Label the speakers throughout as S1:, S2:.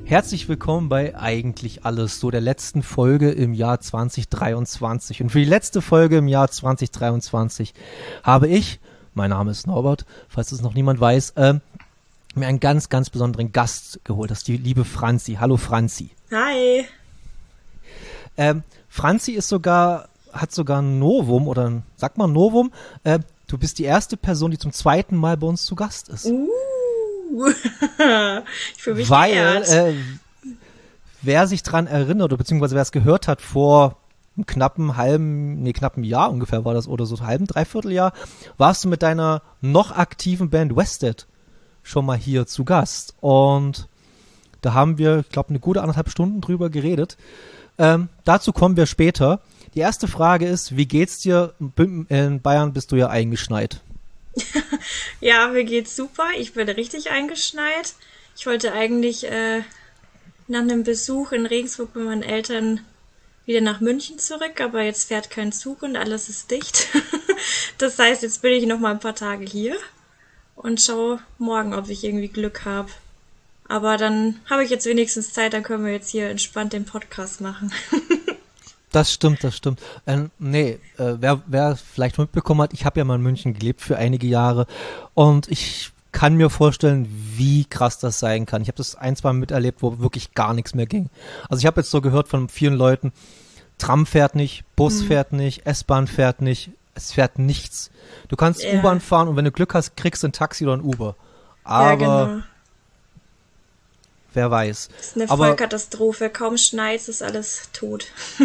S1: Herzlich willkommen bei Eigentlich Alles, so der letzten Folge im Jahr 2023. Und für die letzte Folge im Jahr 2023 habe ich, mein Name ist Norbert, falls es noch niemand weiß, mir einen ganz, ganz besonderen Gast geholt. Das ist die liebe Franzi. Hallo Franzi.
S2: Hi.
S1: Franzi hat sogar ein Novum, oder sagt man Novum, du bist die erste Person, die zum zweiten Mal bei uns zu Gast ist.
S2: Ich fühle mich geehrt.
S1: Wer sich dran erinnert, oder beziehungsweise wer es gehört hat, vor einem knappen Jahr ungefähr war das, oder so Dreivierteljahr, warst du mit deiner noch aktiven Band Wasted schon mal hier zu Gast. Und da haben wir, ich glaube, eine gute 1,5 Stunden drüber geredet. Dazu kommen wir später. Die erste Frage ist, wie geht's dir? In Bayern bist du ja eingeschneit.
S2: Ja, mir geht's super. Ich bin richtig eingeschneit. Ich wollte eigentlich nach einem Besuch in Regensburg bei meinen Eltern wieder nach München zurück, aber jetzt fährt kein Zug und alles ist dicht. Das heißt, jetzt bin ich noch mal ein paar Tage hier und schaue morgen, ob ich irgendwie Glück habe. Aber dann habe ich jetzt wenigstens Zeit, dann können wir jetzt hier entspannt den Podcast machen.
S1: Das stimmt. Wer vielleicht mitbekommen hat, ich habe ja mal in München gelebt für einige Jahre und ich kann mir vorstellen, wie krass das sein kann. Ich habe das 1-2 Mal miterlebt, wo wirklich gar nichts mehr ging. Also ich habe jetzt so gehört von vielen Leuten, Tram fährt nicht, Bus fährt nicht, S-Bahn fährt nicht, es fährt nichts. Du kannst U-Bahn fahren und wenn du Glück hast, kriegst du ein Taxi oder ein Uber. Aber
S2: genau.
S1: Wer weiß.
S2: Das ist eine Vollkatastrophe. Kaum schneit, ist alles tot.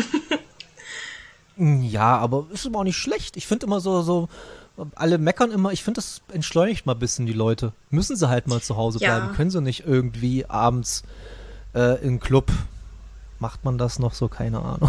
S1: Ja, aber ist immer auch nicht schlecht. Ich finde immer so, alle meckern immer, ich finde, das entschleunigt mal ein bisschen die Leute. Müssen sie halt mal zu Hause bleiben. Können sie nicht irgendwie abends im Club, macht man das noch so? Keine Ahnung.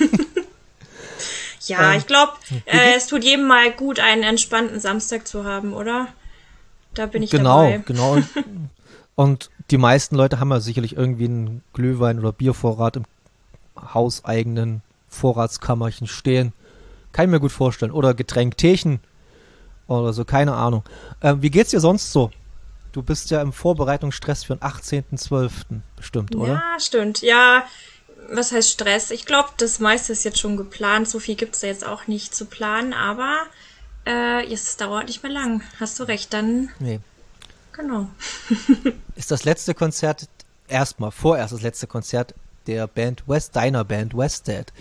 S2: Ja, ich glaube, es tut jedem mal gut, einen entspannten Samstag zu haben, oder? Da bin ich dabei. Genau.
S1: Und die meisten Leute haben ja sicherlich irgendwie einen Glühwein- oder Biervorrat im hauseigenen Vorratskammerchen stehen. Kann ich mir gut vorstellen. Oder Getränkteechen oder so, keine Ahnung. Wie geht's dir sonst so? Du bist ja im Vorbereitungsstress für den 18.12. bestimmt, oder?
S2: Ja, stimmt. Ja, was heißt Stress? Ich glaube, das meiste ist jetzt schon geplant. So viel gibt's da jetzt auch nicht zu planen, aber es dauert nicht mehr lang. Hast du recht, dann...
S1: Nee.
S2: Genau.
S1: Ist das letzte Konzert vorerst das letzte Konzert der Band deiner Band Wasted.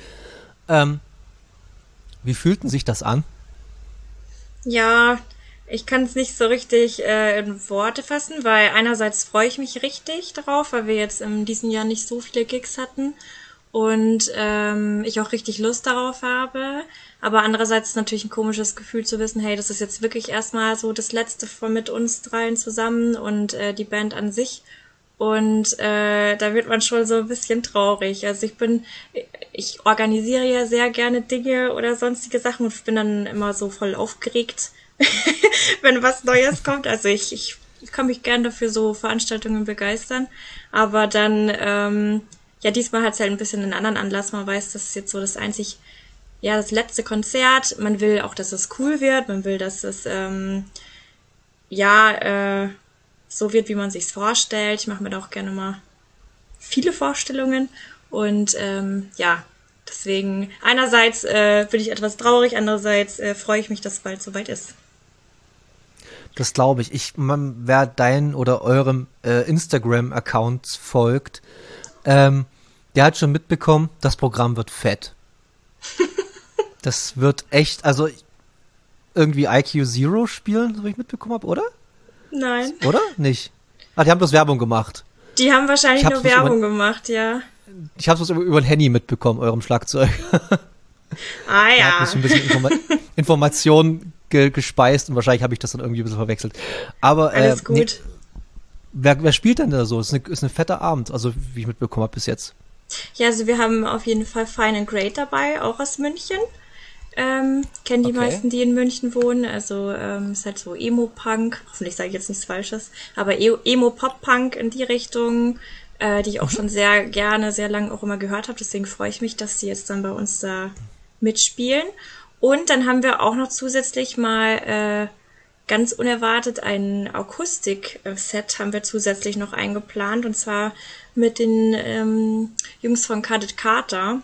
S1: Wie fühlten sich das an?
S2: Ja, ich kann es nicht so richtig in Worte fassen, weil einerseits freue ich mich richtig drauf, weil wir jetzt in diesem Jahr nicht so viele Gigs hatten und ich auch richtig Lust darauf habe. Aber andererseits ist es natürlich ein komisches Gefühl zu wissen, hey, das ist jetzt wirklich erstmal so das Letzte von mit uns dreien zusammen und die Band an sich. Und da wird man schon so ein bisschen traurig. Also ich organisiere ja sehr gerne Dinge oder sonstige Sachen und bin dann immer so voll aufgeregt, wenn was Neues kommt. Also ich kann mich gern dafür so Veranstaltungen begeistern. Aber dann, diesmal hat es halt ein bisschen einen anderen Anlass. Man weiß, das ist jetzt so das letzte Konzert. Man will auch, dass es cool wird. Man will, dass es, so wird, wie man sich's vorstellt. Ich mache mir da auch gerne mal viele Vorstellungen. Und, deswegen, einerseits bin ich etwas traurig, andererseits freue ich mich, dass es bald soweit ist.
S1: Das glaube ich. Wer deinen oder eurem Instagram-Account folgt, der hat schon mitbekommen, das Programm wird fett. Das wird echt, also irgendwie IQ Zero spielen, so wie ich mitbekommen habe, oder?
S2: Nein.
S1: Oder? Nicht? Die haben bloß Werbung gemacht.
S2: Die haben wahrscheinlich nur Werbung gemacht, ja.
S1: Ich habe es über ein Handy mitbekommen, eurem Schlagzeug.
S2: Ah ja.
S1: Da hat ein bisschen Informationen gespeist und wahrscheinlich habe ich das dann irgendwie ein bisschen verwechselt. Aber
S2: alles gut.
S1: Nee, wer spielt denn da so? Ist eine fette Abend, also wie ich mitbekommen habe bis jetzt.
S2: Ja, also wir haben auf jeden Fall Fine and Great dabei, auch aus München. Kennen die meisten, die in München wohnen. Also ist halt so Emo-Punk, hoffentlich sage ich jetzt nichts Falsches, aber Emo-Pop-Punk in die Richtung, die ich auch schon sehr gerne, sehr lange auch immer gehört habe. Deswegen freue ich mich, dass die jetzt dann bei uns da mitspielen. Und dann haben wir auch noch zusätzlich mal ganz unerwartet ein Akustik-Set haben wir zusätzlich noch eingeplant. Und zwar mit den Jungs von Cadet Carter.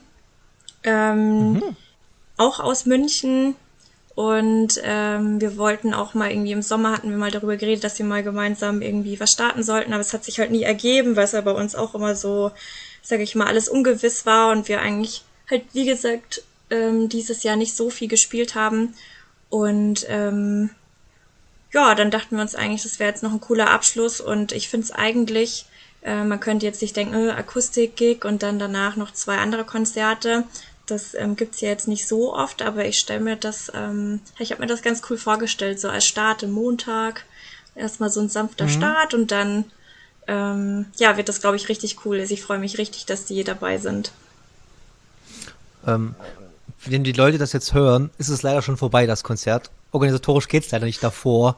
S2: Auch aus München. Und wir wollten auch mal irgendwie im Sommer, hatten wir mal darüber geredet, dass wir mal gemeinsam irgendwie was starten sollten, aber es hat sich halt nie ergeben, weil es ja bei uns auch immer so, sage ich mal, alles ungewiss war und wir eigentlich halt, wie gesagt, dieses Jahr nicht so viel gespielt haben. Und ja, dann dachten wir uns eigentlich, das wäre jetzt noch ein cooler Abschluss und ich finde es eigentlich, man könnte jetzt nicht denken, Akustik-Gig und dann danach noch 2 andere Konzerte. Das gibt's ja jetzt nicht so oft, aber ich stelle mir das, ich habe mir das ganz cool vorgestellt, so als Start im Montag. Erstmal so ein sanfter Start und dann ja, wird das, glaube ich, richtig cool. Also ich freue mich richtig, dass die dabei sind.
S1: Wenn die Leute das jetzt hören, ist es leider schon vorbei, das Konzert. Organisatorisch geht's leider nicht davor.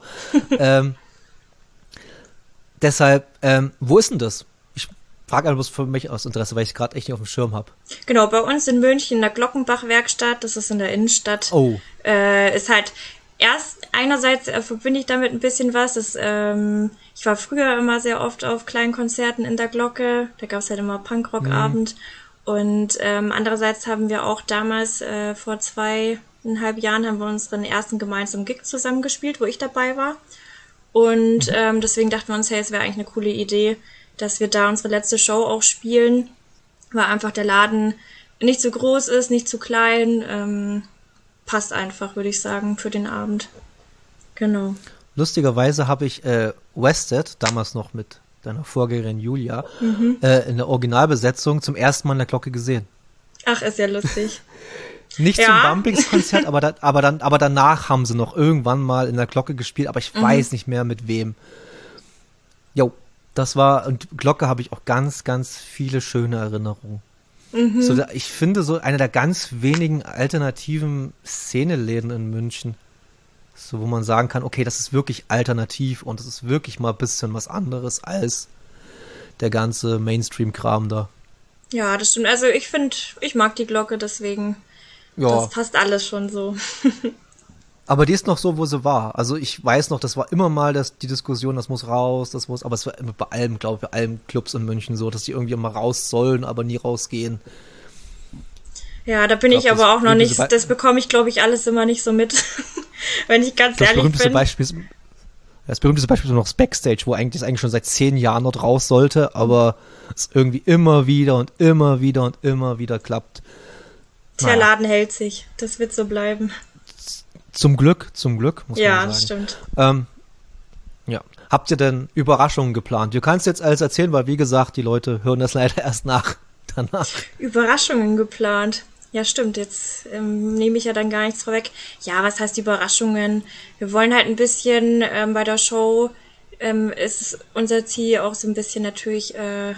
S1: Deshalb, wo ist denn das? Ich frage einfach bloß für mich aus Interesse, weil ich es gerade echt nicht auf dem Schirm habe.
S2: Genau, bei uns in München in der Glockenbach-Werkstatt, das ist in der Innenstadt.
S1: Oh.
S2: Ist halt einerseits verbinde ich damit ein bisschen was. Ich war früher immer sehr oft auf kleinen Konzerten in der Glocke. Da gab es halt immer Punkrock-Abend. Und andererseits haben wir auch damals, vor 2,5 Jahren, haben wir unseren ersten gemeinsamen Gig zusammengespielt, wo ich dabei war. Und deswegen dachten wir uns, hey, es wäre eigentlich eine coole Idee, dass wir da unsere letzte Show auch spielen, weil einfach der Laden nicht zu groß ist, nicht zu klein, passt einfach, würde ich sagen, für den Abend. Genau.
S1: Lustigerweise habe ich Wested, damals noch mit deiner Vorgängerin Julia, in der Originalbesetzung zum ersten Mal in der Glocke gesehen.
S2: Ach, ist ja lustig.
S1: Nicht zum Bumpingskonzert, aber danach haben sie noch irgendwann mal in der Glocke gespielt, aber ich weiß nicht mehr mit wem. Jo, das war, und Glocke habe ich auch ganz, ganz viele schöne Erinnerungen. So, ich finde so eine der ganz wenigen alternativen Szeneläden in München. So, wo man sagen kann, okay, das ist wirklich alternativ und das ist wirklich mal ein bisschen was anderes als der ganze Mainstream-Kram da.
S2: Ja, das stimmt. Also ich mag die Glocke, deswegen, das passt alles schon so.
S1: Aber die ist noch so, wo sie war. Also ich weiß noch, das war immer mal die Diskussion, das muss raus, aber es war immer bei allem, glaube ich, bei allen Clubs in München so, dass die irgendwie immer raus sollen, aber nie rausgehen.
S2: Ja, da bin ich aber auch noch nicht, das bekomme ich, glaube ich, alles immer nicht so mit, wenn ich ganz ehrlich bin. Das berühmteste Beispiel ist noch das Backstage, wo eigentlich das schon seit 10 Jahren dort raus sollte, aber es irgendwie immer wieder und immer wieder und immer wieder klappt. Der Laden hält sich, das wird so bleiben. Zum Glück, muss man sagen. Ja, das stimmt. Ja. Habt ihr denn Überraschungen geplant? Du kannst jetzt alles erzählen, weil wie gesagt, die Leute hören das leider erst danach. Überraschungen geplant? Ja, stimmt. Jetzt nehme ich ja dann gar nichts vorweg. Ja, was heißt Überraschungen? Wir wollen halt ein bisschen bei der Show, ist unser Ziel auch so ein bisschen natürlich,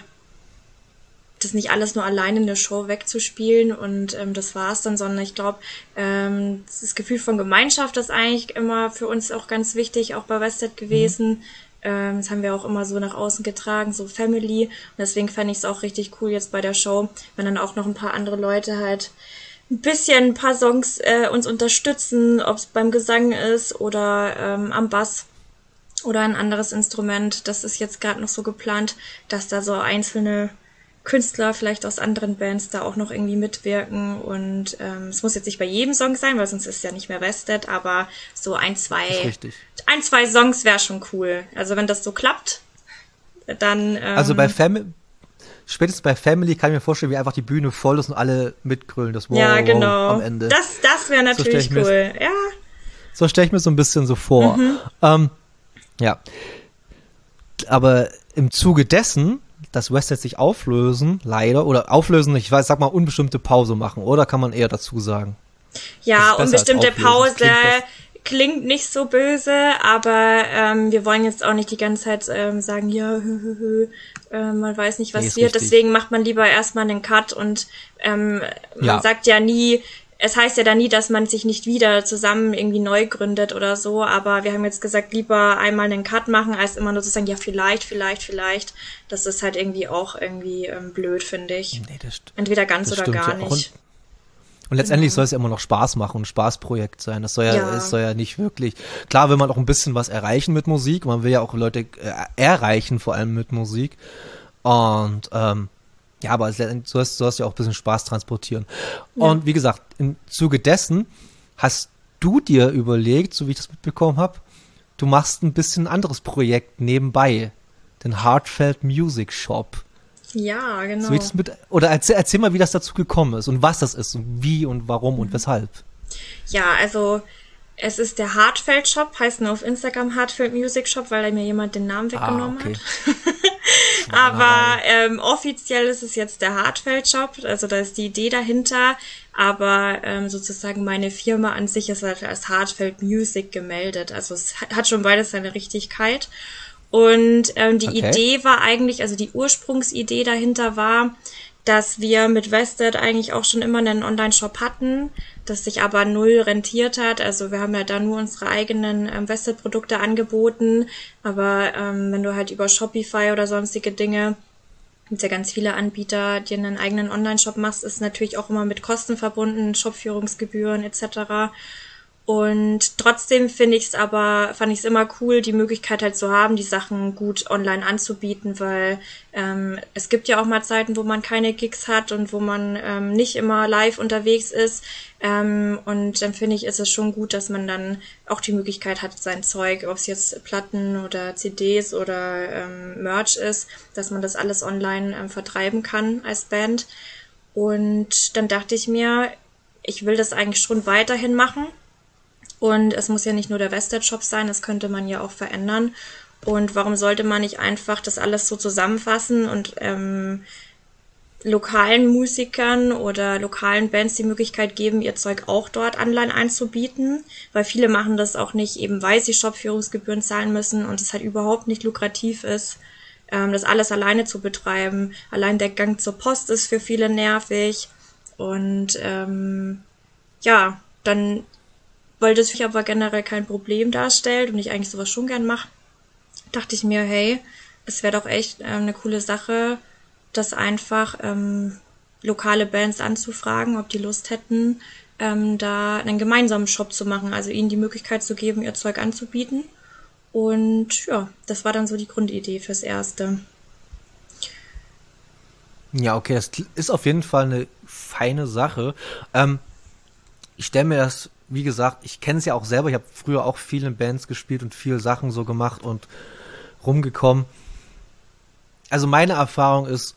S2: das nicht alles nur allein in der Show wegzuspielen und das war's dann, sondern ich glaube, das Gefühl von Gemeinschaft ist eigentlich immer für uns auch ganz wichtig, auch bei Wested gewesen. Das haben wir auch immer so nach außen getragen, so Family. Und deswegen fände ich es auch richtig cool jetzt bei der Show, wenn dann auch noch ein paar andere Leute halt ein paar Songs uns unterstützen, ob es beim Gesang ist oder am Bass oder ein anderes Instrument. Das ist jetzt gerade noch so geplant, dass da so einzelne Künstler vielleicht aus anderen Bands da auch noch irgendwie mitwirken und es muss jetzt nicht bei jedem Song sein, weil sonst ist es ja nicht mehr Wested, aber so ein, zwei Songs wäre schon cool. Also wenn das so klappt, dann also spätestens bei Family kann ich mir vorstellen, wie einfach die Bühne voll ist und alle mitgrölen, das Wow, ja, genau. Am Ende. Das wäre natürlich cool, ja. So stelle ich mir so ein bisschen so vor. Ja. Aber im Zuge dessen, dass Wested sich auflösen, leider, oder auflösen, ich weiß, sag mal, unbestimmte Pause machen, oder kann man eher dazu sagen? Ja, unbestimmte Pause klingt nicht so böse, aber wir wollen jetzt auch nicht die ganze Zeit sagen, ja, man weiß nicht, was wird, deswegen macht man lieber erstmal einen Cut und man sagt ja nie, es heißt ja dann nie, dass man sich nicht wieder zusammen irgendwie neu gründet oder so, aber wir haben jetzt gesagt, lieber einmal einen Cut machen, als immer nur zu sagen, ja, vielleicht. Das ist halt irgendwie auch irgendwie blöd, finde ich. Nee, entweder ganz oder gar nicht. Und letztendlich soll es ja immer noch Spaß machen, ein Spaßprojekt sein. Es soll ja nicht wirklich, klar will man auch ein bisschen was erreichen mit Musik, man will ja auch Leute erreichen, vor allem mit Musik,
S1: Und ja, aber du hast ja auch ein bisschen Spaß transportieren.
S2: Ja.
S1: Und wie gesagt, im Zuge dessen hast du dir überlegt, so wie ich das mitbekommen habe, du machst ein bisschen ein anderes Projekt nebenbei, den Heartfelt Music Shop.
S2: Ja,
S1: So wie
S2: genau.
S1: das oder erzähl mal, wie das dazu gekommen ist und was das ist und wie und warum und weshalb.
S2: Ja, also es ist der Hartfeld Shop, heißt nur auf Instagram Hartfeld Music Shop, weil da mir jemand den Namen
S1: Ah,
S2: weggenommen hat.
S1: okay.
S2: Aber
S1: Schweinerei.
S2: offiziell ist es jetzt der Hartfeld Shop, also da ist die Idee dahinter. Aber sozusagen meine Firma an sich ist halt als Hartfeld Music gemeldet. Also es hat schon beides seine Richtigkeit. Und die
S1: Okay.
S2: Idee war eigentlich, also die Ursprungsidee dahinter war, dass wir mit Vested eigentlich auch schon immer einen Online-Shop hatten, das sich aber null rentiert hat. Also wir haben ja da nur unsere eigenen Vested-Produkte angeboten. Aber wenn du halt über Shopify oder sonstige Dinge, gibt ja ganz viele Anbieter, die einen eigenen Online-Shop machst, ist natürlich auch immer mit Kosten verbunden, Shopführungsgebühren etc. Und trotzdem fand ich es immer cool, die Möglichkeit halt zu haben, die Sachen gut online anzubieten, weil es gibt ja auch mal Zeiten, wo man keine Gigs hat und wo man nicht immer live unterwegs ist. Und dann finde ich, ist es schon gut, dass man dann auch die Möglichkeit hat, sein Zeug, ob es jetzt Platten oder CDs oder Merch ist, dass man das alles online vertreiben kann als Band. Und dann dachte ich mir, ich will das eigentlich schon weiterhin machen. Und es muss ja nicht nur der Vested-Shop sein, das könnte man ja auch verändern. Und warum sollte man nicht einfach das alles so zusammenfassen und lokalen Musikern oder lokalen Bands die Möglichkeit geben, ihr Zeug auch dort online einzubieten? Weil viele machen das auch nicht, eben weil sie Shopführungsgebühren zahlen müssen und es halt überhaupt nicht lukrativ ist, das alles alleine zu betreiben. Allein der Gang zur Post ist für viele nervig. Und ja, dann, weil das für mich aber generell kein Problem darstellt und ich eigentlich sowas schon gern mache, dachte ich mir, hey, es wäre doch echt eine coole Sache, das einfach lokale Bands anzufragen, ob die Lust hätten, da einen gemeinsamen Shop zu machen, also ihnen die Möglichkeit zu geben, ihr Zeug anzubieten. Und ja, das war dann so die Grundidee fürs Erste.
S1: Ja, okay, das ist auf jeden Fall eine feine Sache. Ich stelle mir das, wie gesagt, ich kenne es ja auch selber, ich habe früher auch viel in Bands gespielt und viel Sachen so gemacht und rumgekommen. Also meine Erfahrung ist,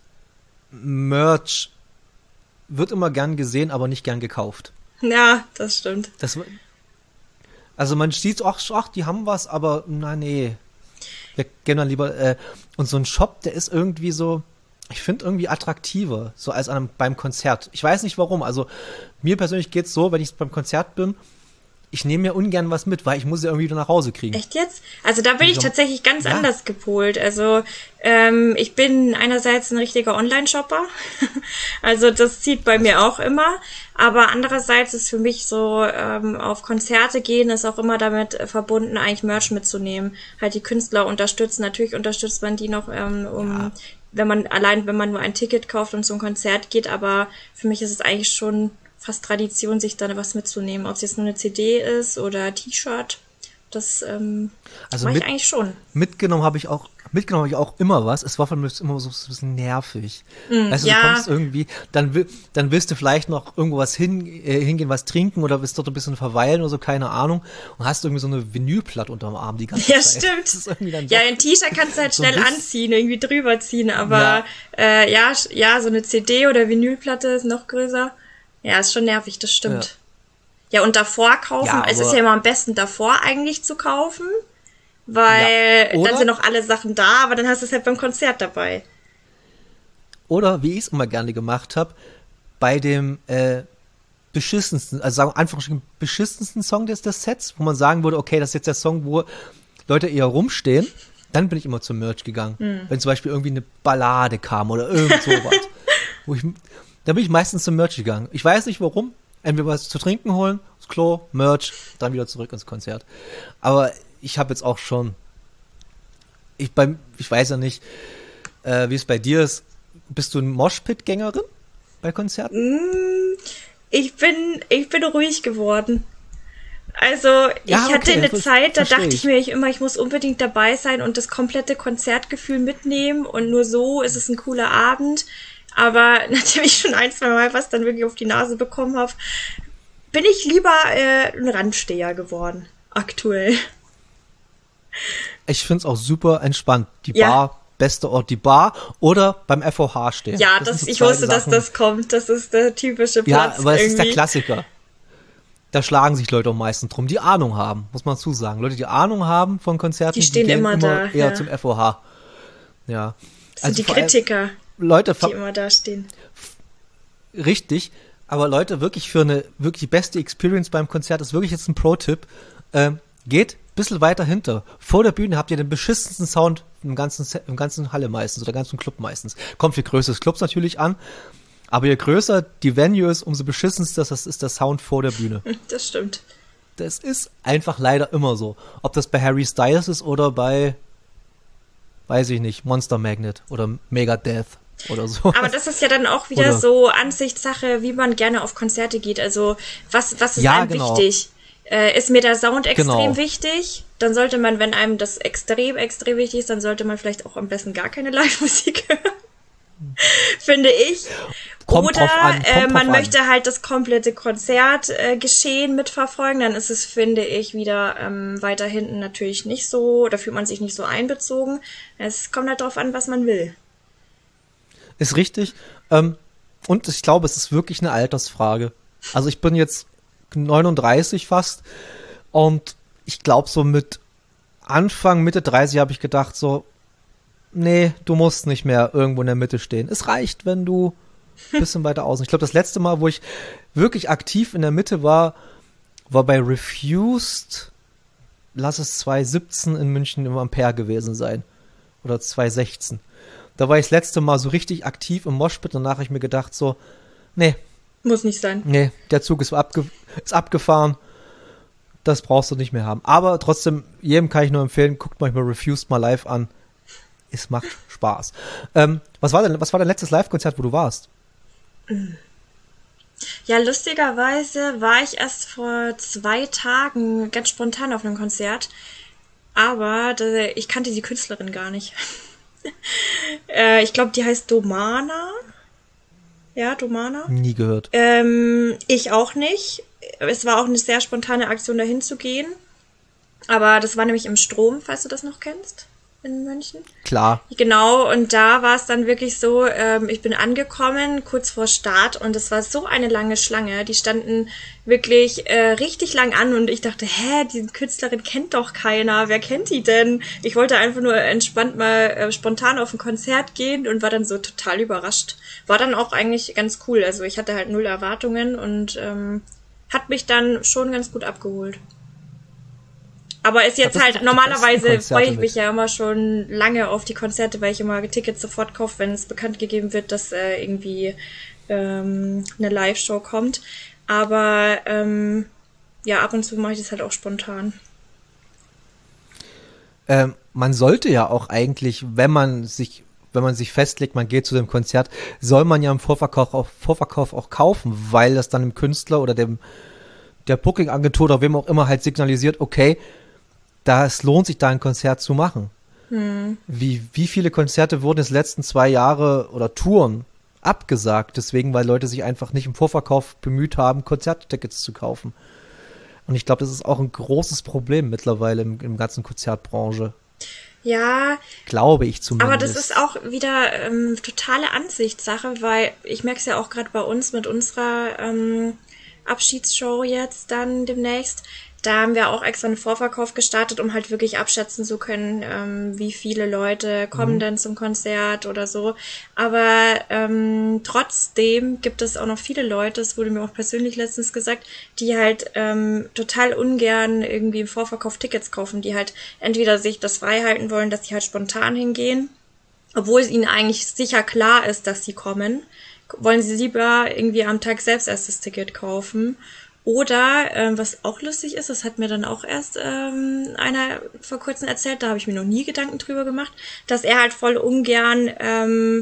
S1: Merch wird immer gern gesehen, aber nicht gern gekauft.
S2: Ja, das stimmt.
S1: Das, also man sieht, ach, die haben was, aber na nee, wir gehen dann lieber, und so ein Shop, der ist irgendwie so, ich finde irgendwie attraktiver, so als beim Konzert. Ich weiß nicht warum, also mir persönlich geht's so, wenn ich beim Konzert bin, ich nehme mir ungern was mit, weil ich muss ja irgendwie wieder nach Hause kriegen.
S2: Echt jetzt? Also da bin ich tatsächlich ganz
S1: Ja,
S2: anders gepolt. Also ich bin einerseits ein richtiger Online-Shopper. Also das zieht bei mir auch immer. Aber andererseits ist für mich so, auf Konzerte gehen ist auch immer damit verbunden, eigentlich Merch mitzunehmen. Halt die Künstler unterstützen. Natürlich unterstützt man die noch,
S1: ja,
S2: wenn man nur ein Ticket kauft und zum Konzert geht. Aber für mich ist es eigentlich schon fast Tradition, sich da was mitzunehmen. Ob es jetzt nur eine CD ist oder ein T-Shirt, das
S1: also
S2: mache ich eigentlich schon.
S1: mitgenommen habe ich auch immer was. Es war für mich immer so ein bisschen nervig. Weißt du, du
S2: Ja,
S1: kommst irgendwie, dann willst du vielleicht noch irgendwo was hingehen, was trinken oder willst dort ein bisschen verweilen oder so, keine Ahnung. Und hast irgendwie so eine Vinylplatte unterm Arm die ganze
S2: ja,
S1: Zeit.
S2: stimmt.
S1: Das ist irgendwie dann
S2: Ja,
S1: doch
S2: ein T-Shirt kannst du halt
S1: so ein
S2: schnell
S1: bisschen,
S2: anziehen, irgendwie drüber ziehen, aber
S1: ja,
S2: ja, so eine CD oder Vinylplatte ist noch größer. Ja, ist schon nervig, das
S1: ja,
S2: stimmt. Ja, und davor kaufen,
S1: ja,
S2: es ist ja
S1: aber,
S2: immer am besten davor eigentlich zu kaufen,
S1: ja,
S2: weil dann sind
S1: oder,
S2: noch alle Sachen da, aber dann hast du es halt beim Konzert dabei.
S1: oder wie ich es immer gerne gemacht habe, bei dem, beschissensten, also sagen wir einfach beschissensten Song des Sets, wo man sagen würde, okay, das ist jetzt der Song, wo Leute eher rumstehen, dann bin ich immer zum Merch gegangen. Wenn zum Beispiel irgendwie eine Ballade kam oder irgend sowas. wo ich, Da bin ich meistens zum Merch gegangen. Ich weiß nicht warum. Entweder was zu trinken holen, das Klo, Merch, dann wieder zurück ins Konzert. Aber ich habe jetzt auch schon, ich weiß ja nicht, wie es bei dir ist. Bist du ein Moshpit-Gängerin bei Konzerten?
S2: Ich bin ruhig geworden. Also ich
S1: Ja,
S2: hatte
S1: okay,
S2: eine
S1: das
S2: Zeit, da
S1: verstehe
S2: dachte ich
S1: ich.
S2: mir immer, ich muss unbedingt dabei sein und das komplette Konzertgefühl mitnehmen und nur so ist es ein cooler Abend. Aber nachdem ich schon ein, zwei Mal was dann wirklich auf die Nase bekommen habe, bin ich lieber ein Randsteher geworden. Aktuell.
S1: Ich find's auch super entspannt. Die
S2: Ja,
S1: Bar, bester Ort, die Bar oder beim FOH stehen.
S2: ja,
S1: Das sind so
S2: ich
S1: zwei
S2: wusste, dass
S1: Sachen.
S2: das kommt. Das ist der typische
S1: Ja,
S2: Platz
S1: aber es ist der
S2: irgendwie.
S1: Klassiker. Da schlagen sich Leute am meisten drum, die Ahnung haben, muss man zusagen. Leute, die Ahnung haben von
S2: Die
S1: Konzerten, die
S2: stehen
S1: gehen
S2: immer
S1: immer
S2: da,
S1: eher
S2: ja.
S1: zum FOH. Ja.
S2: Das sind
S1: Also
S2: die
S1: vor allem
S2: Kritiker,
S1: Leute,
S2: die immer da stehen.
S1: richtig, aber Leute, wirklich für eine wirklich die beste Experience beim Konzert ist wirklich jetzt ein Pro-Tipp. Geht ein bisschen weiter hinter. Vor der Bühne habt ihr den beschissensten Sound im ganzen Halle meistens oder ganzen Club meistens. Kommt für Größe des Clubs natürlich an. Aber je größer die Venue ist, umso beschissenster das ist der Sound vor der Bühne.
S2: Das stimmt.
S1: Das ist einfach leider immer so. Ob das bei Harry Styles ist oder bei, weiß ich nicht, Monster Magnet oder Megadeth oder so.
S2: Aber das ist ja dann auch wieder
S1: Oder,
S2: so Ansichtssache, wie man gerne auf Konzerte geht. Also was ist
S1: ja,
S2: einem
S1: genau.
S2: wichtig? Ist mir der Sound extrem
S1: Genau.
S2: wichtig? Dann sollte man, wenn einem das extrem, extrem wichtig ist, dann sollte man vielleicht auch am besten gar keine Live-Musik hören. Finde ich.
S1: Kommt
S2: Oder
S1: drauf an, kommt drauf
S2: man
S1: an.
S2: möchte halt das komplette Konzertgeschehen mitverfolgen, dann ist es, finde ich, wieder weiter hinten natürlich nicht so, da fühlt man sich nicht so einbezogen. Es kommt halt drauf an, was man will.
S1: Ist richtig. Und ich glaube, es ist wirklich eine Altersfrage. Also ich bin jetzt 39 fast und ich glaube so mit Anfang, Mitte 30 habe ich gedacht so, nee, du musst nicht mehr irgendwo in der Mitte stehen. Es reicht, wenn du ein bisschen weiter außen. Ich glaube, das letzte Mal, wo ich wirklich aktiv in der Mitte war bei Refused, lass es 2017 in München im Ampere gewesen sein. Oder 2016. Da war ich das letzte Mal so richtig aktiv im Moshpit. Danach habe ich mir gedacht so, nee,
S2: Muss nicht sein.
S1: der Zug ist abgefahren. Das brauchst du nicht mehr haben. Aber trotzdem, jedem kann ich nur empfehlen, guckt mal Refused mal live an. Es macht Spaß. Was war dein letztes Live-Konzert, wo du warst?
S2: Ja, lustigerweise war ich erst vor 2 Tagen ganz spontan auf einem Konzert, aber ich kannte die Künstlerin gar nicht. Ich glaube, die heißt Domana. Ja, Domana.
S1: Nie gehört.
S2: Ich auch nicht. Es war auch eine sehr spontane Aktion, dahin zu gehen. Aber das war nämlich im Strom, falls du das noch kennst, in München.
S1: Klar.
S2: Genau, und da war es dann wirklich so, ich bin angekommen, kurz vor Start, und es war so eine lange Schlange. Die standen wirklich richtig lang an und ich dachte, diese Künstlerin kennt doch keiner. Wer kennt die denn? Ich wollte einfach nur entspannt mal spontan auf ein Konzert gehen und war dann so total überrascht. War dann auch eigentlich ganz cool. Also ich hatte halt 0 Erwartungen und hat mich dann schon ganz gut abgeholt. Aber ist jetzt
S1: Das sind
S2: halt,
S1: doch die
S2: normalerweise
S1: besten
S2: freue ich
S1: Konzerte
S2: mich ja immer schon lange auf die Konzerte, weil ich immer Tickets sofort kaufe, wenn es bekannt gegeben wird, dass irgendwie eine Live-Show kommt. Aber ja, ab und zu mache ich das halt auch spontan.
S1: Man sollte ja auch eigentlich, wenn man sich festlegt, man geht zu dem Konzert, soll man ja im Vorverkauf auch kaufen, weil das dann dem Künstler oder der Booking-Agentur oder wem auch immer halt signalisiert, okay, es lohnt sich da ein Konzert zu machen. Wie viele Konzerte wurden jetzt letzten 2 Jahre oder Touren abgesagt, deswegen, weil Leute sich einfach nicht im Vorverkauf bemüht haben, Konzerttickets zu kaufen. Und ich glaube, das ist auch ein großes Problem mittlerweile im ganzen Konzertbranche.
S2: Ja,
S1: Glaube ich zumindest.
S2: aber das ist auch wieder totale Ansichtssache, weil ich merke es ja auch gerade bei uns mit unserer Abschiedsshow jetzt dann demnächst. Da haben wir auch extra einen Vorverkauf gestartet, um halt wirklich abschätzen zu können, wie viele Leute kommen denn zum Konzert oder so. Aber trotzdem gibt es auch noch viele Leute, es wurde mir auch persönlich letztens gesagt, die halt total ungern irgendwie im Vorverkauf Tickets kaufen, die halt entweder sich das frei halten wollen, dass sie halt spontan hingehen, obwohl es ihnen eigentlich sicher klar ist, dass sie kommen, wollen sie lieber irgendwie am Tag selbst erst das Ticket kaufen. Oder, was auch lustig ist, das hat mir dann auch erst einer vor kurzem erzählt, da habe ich mir noch nie Gedanken drüber gemacht, dass er halt voll ungern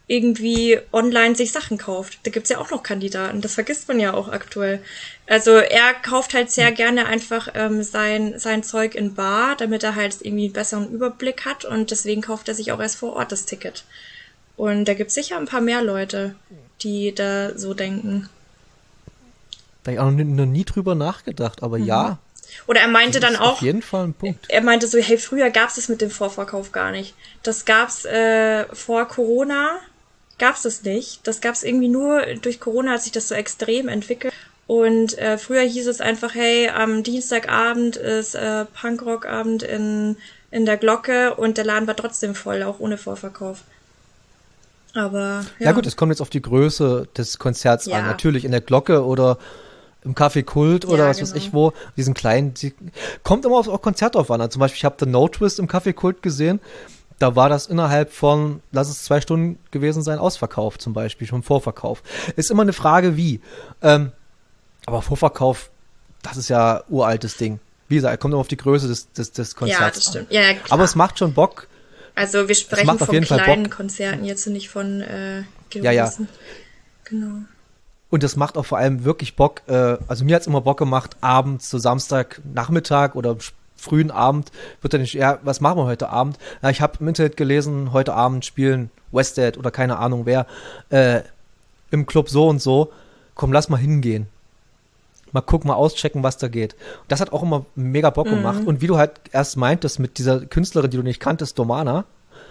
S2: irgendwie online sich Sachen kauft. Da gibt's ja auch noch Kandidaten. Das vergisst man ja auch aktuell. Also er kauft halt sehr gerne einfach sein Zeug in Bar, damit er halt irgendwie einen besseren Überblick hat und deswegen kauft er sich auch erst vor Ort das Ticket. Und da gibt's sicher ein paar mehr Leute, die da so denken.
S1: Da habe ich auch noch nie drüber nachgedacht, aber ja,
S2: Oder er meinte
S1: das
S2: dann
S1: ist
S2: auch,
S1: auf jeden Fall ein Punkt.
S2: er meinte so, hey, früher gab's es mit dem Vorverkauf gar nicht. Das gab's vor Corona, gab's es nicht. Das gab's irgendwie nur durch Corona hat sich das so extrem entwickelt. Und früher hieß es einfach, hey, am Dienstagabend ist Punkrockabend in der Glocke und der Laden war trotzdem voll, auch ohne Vorverkauf. Aber
S1: Ja gut, es kommt jetzt auf die Größe des Konzerts an.
S2: Ja.
S1: Natürlich in der Glocke oder im Café Kult oder
S2: Ja,
S1: was weiß
S2: genau.
S1: ich wo, diesen kleinen, kommt immer auf Konzert drauf an. Also zum Beispiel, ich habe The No Twist im Café Kult gesehen, da war das innerhalb von, lass es 2 Stunden gewesen sein, ausverkauft zum Beispiel, schon Vorverkauf. Ist immer eine Frage, wie. Aber Vorverkauf, das ist ja uraltes Ding. Wie gesagt, kommt immer auf die Größe des Konzerts
S2: ja, das
S1: an.
S2: stimmt. Ja, klar.
S1: Aber es macht schon Bock.
S2: Also wir sprechen
S1: macht auf
S2: von
S1: jeden Fall
S2: kleinen
S1: Bock.
S2: Konzerten, jetzt nicht von
S1: Ja, ja.
S2: großen. Genau.
S1: Und das macht auch vor allem wirklich Bock, also mir hat's immer Bock gemacht, abends, so Samstagnachmittag oder frühen Abend, wird dann nicht, ja, was machen wir heute Abend? Ja, ich habe im Internet gelesen, heute Abend spielen Westhead oder keine Ahnung wer, im Club so und so, komm, lass mal hingehen. Mal gucken, mal auschecken, was da geht. Und das hat auch immer mega Bock gemacht. Und wie du halt erst meintest, mit dieser Künstlerin, die du nicht kanntest, Domana,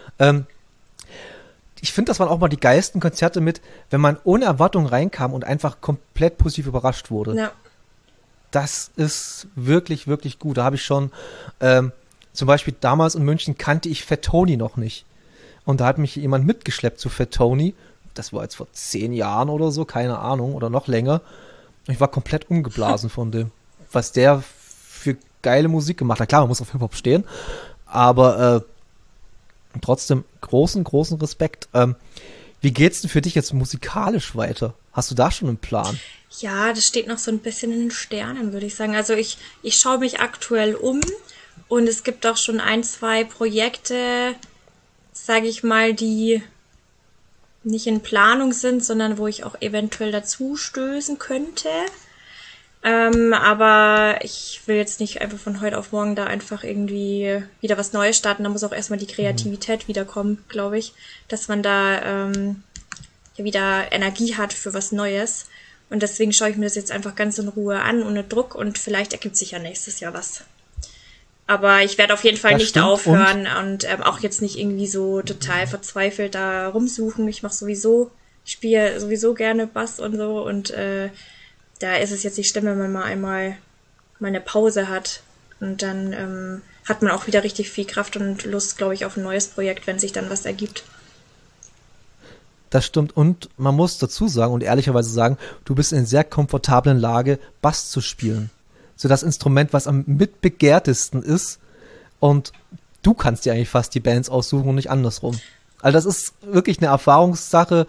S1: ich finde, das waren auch mal die geilsten Konzerte mit, wenn man ohne Erwartung reinkam und einfach komplett positiv überrascht wurde.
S2: Ja.
S1: Das ist wirklich, wirklich gut. Da habe ich schon, zum Beispiel damals in München kannte ich Fat Tony noch nicht. Und da hat mich jemand mitgeschleppt zu Fat Tony. Das war jetzt vor 10 Jahren oder so, keine Ahnung, oder noch länger. Und ich war komplett umgeblasen von dem. Was der für geile Musik gemacht hat. Klar, man muss auf Hip-Hop stehen. Aber trotzdem großen, großen Respekt. Wie geht's denn für dich jetzt musikalisch weiter? Hast du da schon einen Plan?
S2: Ja, das steht noch so ein bisschen in den Sternen, würde ich sagen. Also ich schaue mich aktuell um und es gibt auch schon 1, 2 Projekte, sage ich mal, die nicht in Planung sind, sondern wo ich auch eventuell dazu stößen könnte. Aber ich will jetzt nicht einfach von heute auf morgen da einfach irgendwie wieder was Neues starten. Da muss auch erstmal die Kreativität wiederkommen, glaube ich, dass man da ja wieder Energie hat für was Neues. Und deswegen schaue ich mir das jetzt einfach ganz in Ruhe an, ohne Druck, und vielleicht ergibt sich ja nächstes Jahr was. Aber ich werde auf jeden Fall
S1: Das
S2: nicht
S1: stimmt.
S2: aufhören und auch jetzt nicht irgendwie so total verzweifelt da rumsuchen. Ich spiele sowieso gerne Bass und so, und da ist es jetzt nicht schlimm, wenn man mal einmal eine Pause hat, und dann hat man auch wieder richtig viel Kraft und Lust, glaube ich, auf ein neues Projekt, wenn sich dann was ergibt.
S1: Das stimmt. Und man muss dazu sagen und ehrlicherweise sagen, du bist in einer sehr komfortablen Lage, Bass zu spielen. So das Instrument, was am mitbegehrtesten ist. Und du kannst dir eigentlich fast die Bands aussuchen und nicht andersrum. Also das ist wirklich eine Erfahrungssache.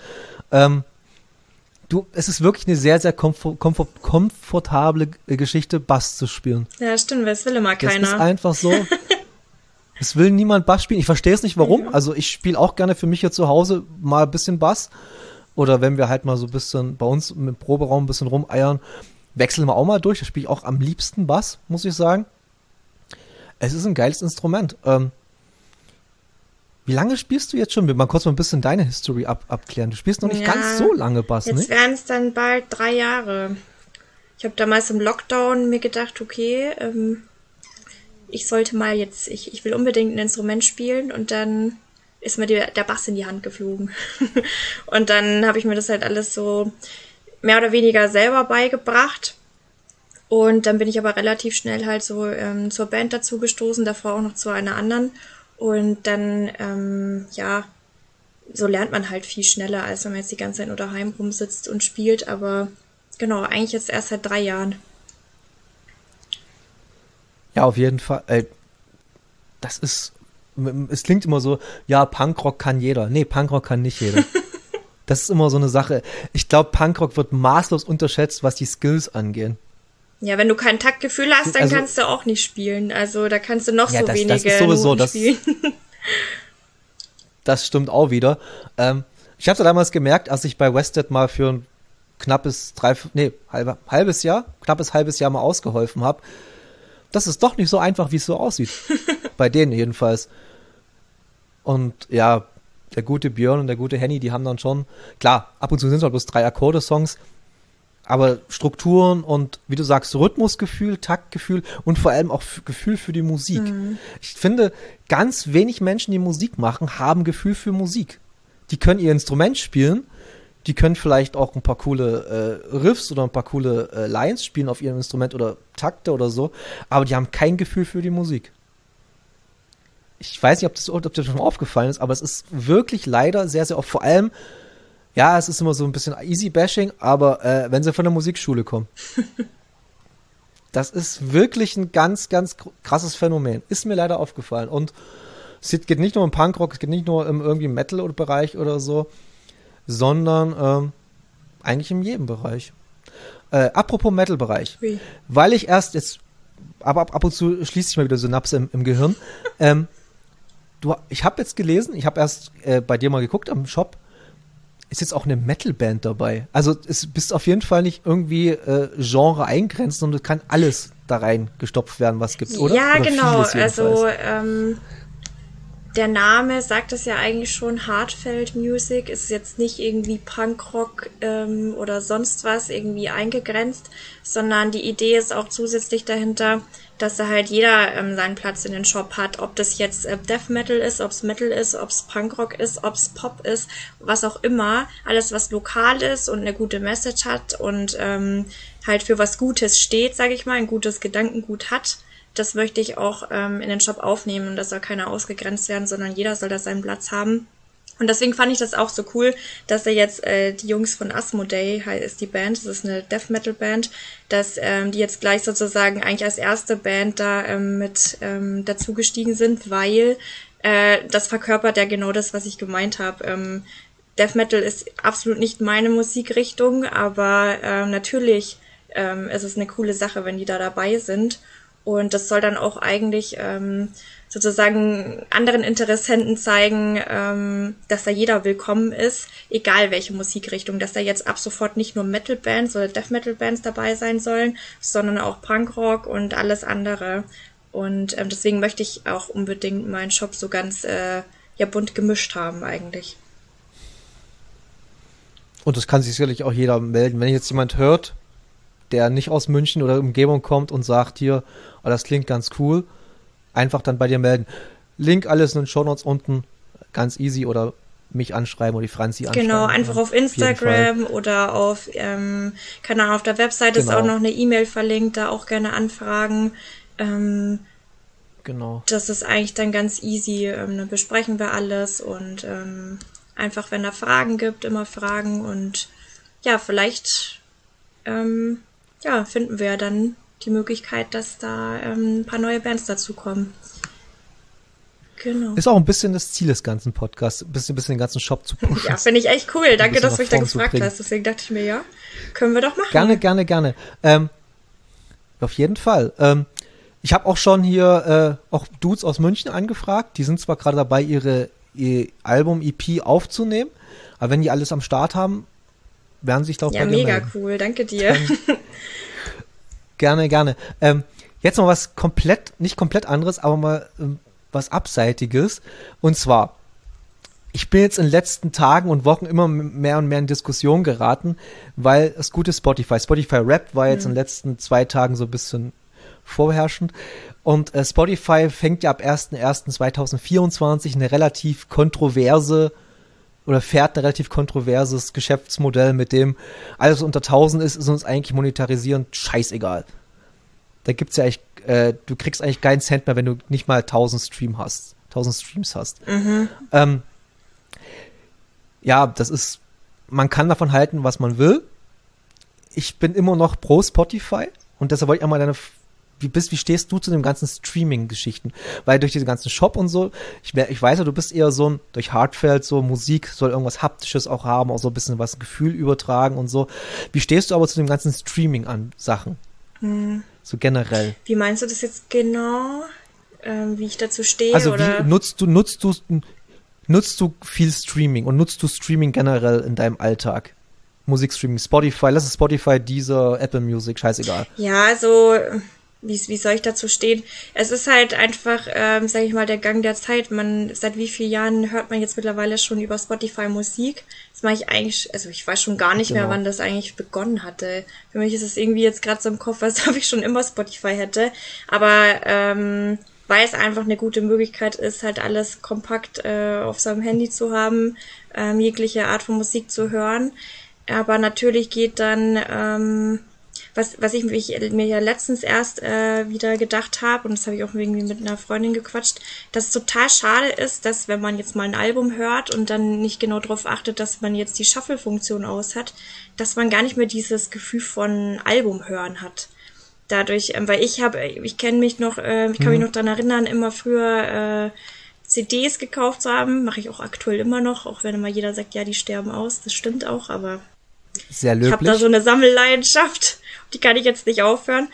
S1: Es ist wirklich eine sehr, sehr komfortable Geschichte, Bass zu spielen.
S2: Ja, stimmt, das will immer keiner.
S1: Das ist einfach so. Es will niemand Bass spielen. Ich verstehe es nicht, warum. Also ich spiele auch gerne für mich hier zu Hause mal ein bisschen Bass. Oder wenn wir halt mal so ein bisschen bei uns im Proberaum ein bisschen rumeiern, wechseln wir auch mal durch. Da spiele ich auch am liebsten Bass, muss ich sagen. Es ist ein geiles Instrument. Wie lange spielst du jetzt schon? Wir mal kurz mal ein bisschen deine History abklären. Du spielst noch nicht ganz so lange Bass,
S2: jetzt
S1: ne?
S2: werden es dann bald 3 Jahre. Ich habe damals im Lockdown mir gedacht, okay, ich sollte mal jetzt, ich will unbedingt ein Instrument spielen, und dann ist mir der Bass in die Hand geflogen. Und dann habe ich mir das halt alles so mehr oder weniger selber beigebracht. Und dann bin ich aber relativ schnell halt so zur Band dazu gestoßen, davor auch noch zu einer anderen. Und dann, ja, so lernt man halt viel schneller, als wenn man jetzt die ganze Zeit nur daheim rumsitzt und spielt. Aber genau, eigentlich jetzt erst seit 3 Jahren.
S1: Ja, auf jeden Fall. Es klingt immer so, ja, Punkrock kann jeder. Nee, Punkrock kann nicht jeder. Das ist immer so eine Sache. Ich glaube, Punkrock wird maßlos unterschätzt, was die Skills angehen.
S2: Ja, wenn du kein Taktgefühl hast, dann
S1: Also-
S2: kannst du auch nicht spielen. Also da kannst du noch
S1: Ja,
S2: so wenige
S1: das ist sowieso,
S2: Noten spielen.
S1: das stimmt auch wieder. Ich hatte damals gemerkt, als ich bei Wested mal für ein knappes halbes Jahr mal ausgeholfen habe, dass es doch nicht so einfach, wie es so aussieht. Bei denen jedenfalls. Und ja, der gute Björn und der gute Henny, die haben dann schon, klar, ab und zu sind es halt bloß 3 Akkorde-Songs, aber Strukturen und, wie du sagst, Rhythmusgefühl, Taktgefühl und vor allem auch Gefühl für die Musik. Ich finde, ganz wenig Menschen, die Musik machen, haben Gefühl für Musik. Die können ihr Instrument spielen, die können vielleicht auch ein paar coole Riffs oder ein paar coole Lines spielen auf ihrem Instrument oder Takte oder so, aber die haben kein Gefühl für die Musik. Ich weiß nicht, ob das schon aufgefallen ist, aber es ist wirklich leider sehr, sehr oft, vor allem, ja, es ist immer so ein bisschen Easy-Bashing, aber wenn sie von der Musikschule kommen. Das ist wirklich ein ganz, ganz krasses Phänomen. Ist mir leider aufgefallen. Und es geht nicht nur im Punkrock, es geht nicht nur im irgendwie Metal-Bereich oder so, sondern eigentlich in jedem Bereich. Apropos Metal-Bereich. Weil ich erst jetzt, aber ab und zu schließt sich mal wieder Synapse im Gehirn. Ich habe jetzt gelesen, ich habe erst bei dir mal geguckt am Shop, ist jetzt auch eine Metal-Band dabei. Also es bist auf jeden Fall nicht irgendwie Genre eingrenzt, sondern es kann alles da rein gestopft werden, was gibt, oder?
S2: Ja,
S1: oder
S2: genau. Also der Name sagt es ja eigentlich schon, Heartfelt Music ist jetzt nicht irgendwie Punkrock oder sonst was irgendwie eingegrenzt, sondern die Idee ist auch zusätzlich dahinter, dass da halt jeder seinen Platz in den Shop hat, ob das jetzt Death Metal ist, ob es Metal ist, ob es Punkrock ist, ob es Pop ist, was auch immer, alles was lokal ist und eine gute Message hat und halt für was Gutes steht, sage ich mal, ein gutes Gedankengut hat. Das möchte ich auch in den Shop aufnehmen und da soll keiner ausgegrenzt werden, sondern jeder soll da seinen Platz haben. Und deswegen fand ich das auch so cool, dass er jetzt die Jungs von Asmodee ist die Band, das ist eine Death Metal Band, dass die jetzt gleich sozusagen eigentlich als erste Band da mit dazugestiegen sind, weil das verkörpert ja genau das, was ich gemeint habe. Death Metal ist absolut nicht meine Musikrichtung, aber natürlich ist es eine coole Sache, wenn die da dabei sind. Und das soll dann auch eigentlich sozusagen anderen Interessenten zeigen, dass da jeder willkommen ist, egal welche Musikrichtung, dass da jetzt ab sofort nicht nur Metal-Bands oder Death-Metal-Bands dabei sein sollen, sondern auch Punkrock und alles andere. Und deswegen möchte ich auch unbedingt meinen Shop so ganz bunt gemischt haben eigentlich.
S1: Und das kann sich sicherlich auch jeder melden. Wenn jetzt jemand hört, der nicht aus München oder Umgebung kommt und sagt hier, oh, das klingt ganz cool, einfach dann bei dir melden. Link alles in den Shownotes unten, ganz easy, oder mich anschreiben oder die Franzi anschreiben.
S2: Genau, einfach auf Instagram oder auf, keine Ahnung, auf der Website ist auch noch eine E-Mail verlinkt, da auch gerne anfragen.
S1: Genau.
S2: Das ist eigentlich dann ganz easy, dann besprechen wir alles und einfach, wenn da Fragen gibt, immer fragen und ja, vielleicht finden wir dann die Möglichkeit, dass da ein paar neue Bands dazukommen. Genau.
S1: Ist auch ein bisschen das Ziel des ganzen Podcasts, ein bisschen den ganzen Shop zu pushen.
S2: Ja, finde ich echt cool. Danke, dass du mich da gefragt hast. Deswegen dachte ich mir, ja, können wir doch machen.
S1: Gerne. Auf jeden Fall. Ich habe auch schon hier auch Dudes aus München angefragt. Die sind zwar gerade dabei, ihr Album, EP aufzunehmen, aber wenn die alles am Start haben, werden sich, glaube ich, bei dir melden.
S2: Ja, mega cool. Danke dir.
S1: Gerne. Jetzt noch was nicht komplett anderes, aber mal was Abseitiges. Und zwar, ich bin jetzt in den letzten Tagen und Wochen immer mehr und mehr in Diskussion geraten, weil das gute Spotify Rap war jetzt in den letzten 2 Tagen so ein bisschen vorherrschend. Und Spotify fängt ja ab 01.01.2024 eine relativ kontroverse oder fährt ein relativ kontroverses Geschäftsmodell, mit dem alles was unter 1000 ist uns eigentlich monetarisierend scheißegal. Da gibt's ja eigentlich, du kriegst eigentlich keinen Cent mehr, wenn du nicht mal 1000 Streams hast. Ja, das ist, man kann davon halten, was man will. Ich bin immer noch pro Spotify und deshalb wollte ich einmal wie stehst du zu den ganzen Streaming-Geschichten? Weil durch diese ganzen Shop und so, ich weiß ja, du bist eher so durch Heartfelt, so Musik soll irgendwas Haptisches auch haben, auch so ein bisschen was Gefühl übertragen und so. Wie stehst du aber zu dem ganzen Streaming an Sachen? So generell.
S2: Wie meinst du das jetzt genau? Wie ich dazu stehe?
S1: Also
S2: oder?
S1: wie nutzt du nutzt du viel Streaming und nutzt du Streaming generell in deinem Alltag? Musikstreaming, Spotify, lass es Spotify, Deezer, Apple Music, scheißegal.
S2: Ja, also, wie soll ich dazu stehen? Es ist halt einfach, sag ich mal, der Gang der Zeit. Seit wie vielen Jahren hört man jetzt mittlerweile schon über Spotify Musik? Das mache ich eigentlich, also ich weiß schon gar nicht mehr, wann das eigentlich begonnen hatte. Für mich ist es irgendwie jetzt gerade so im Kopf, als ob ich schon immer Spotify hätte. Aber, weil es einfach eine gute Möglichkeit ist, halt alles kompakt auf seinem Handy zu haben, jegliche Art von Musik zu hören. Aber natürlich geht dann, was ich mir ja letztens erst wieder gedacht habe, und das habe ich auch irgendwie mit einer Freundin gequatscht, dass es total schade ist, dass wenn man jetzt mal ein Album hört und dann nicht genau darauf achtet, dass man jetzt die Shuffle-Funktion aus hat, dass man gar nicht mehr dieses Gefühl von Album hören hat. Dadurch, weil ich kann mich noch daran erinnern, immer früher CDs gekauft zu haben, mache ich auch aktuell immer noch, auch wenn immer jeder sagt, ja, die sterben aus, das stimmt auch, aber
S1: sehr löblich.
S2: Ich habe da so eine Sammelleidenschaft, die kann ich jetzt nicht aufhören.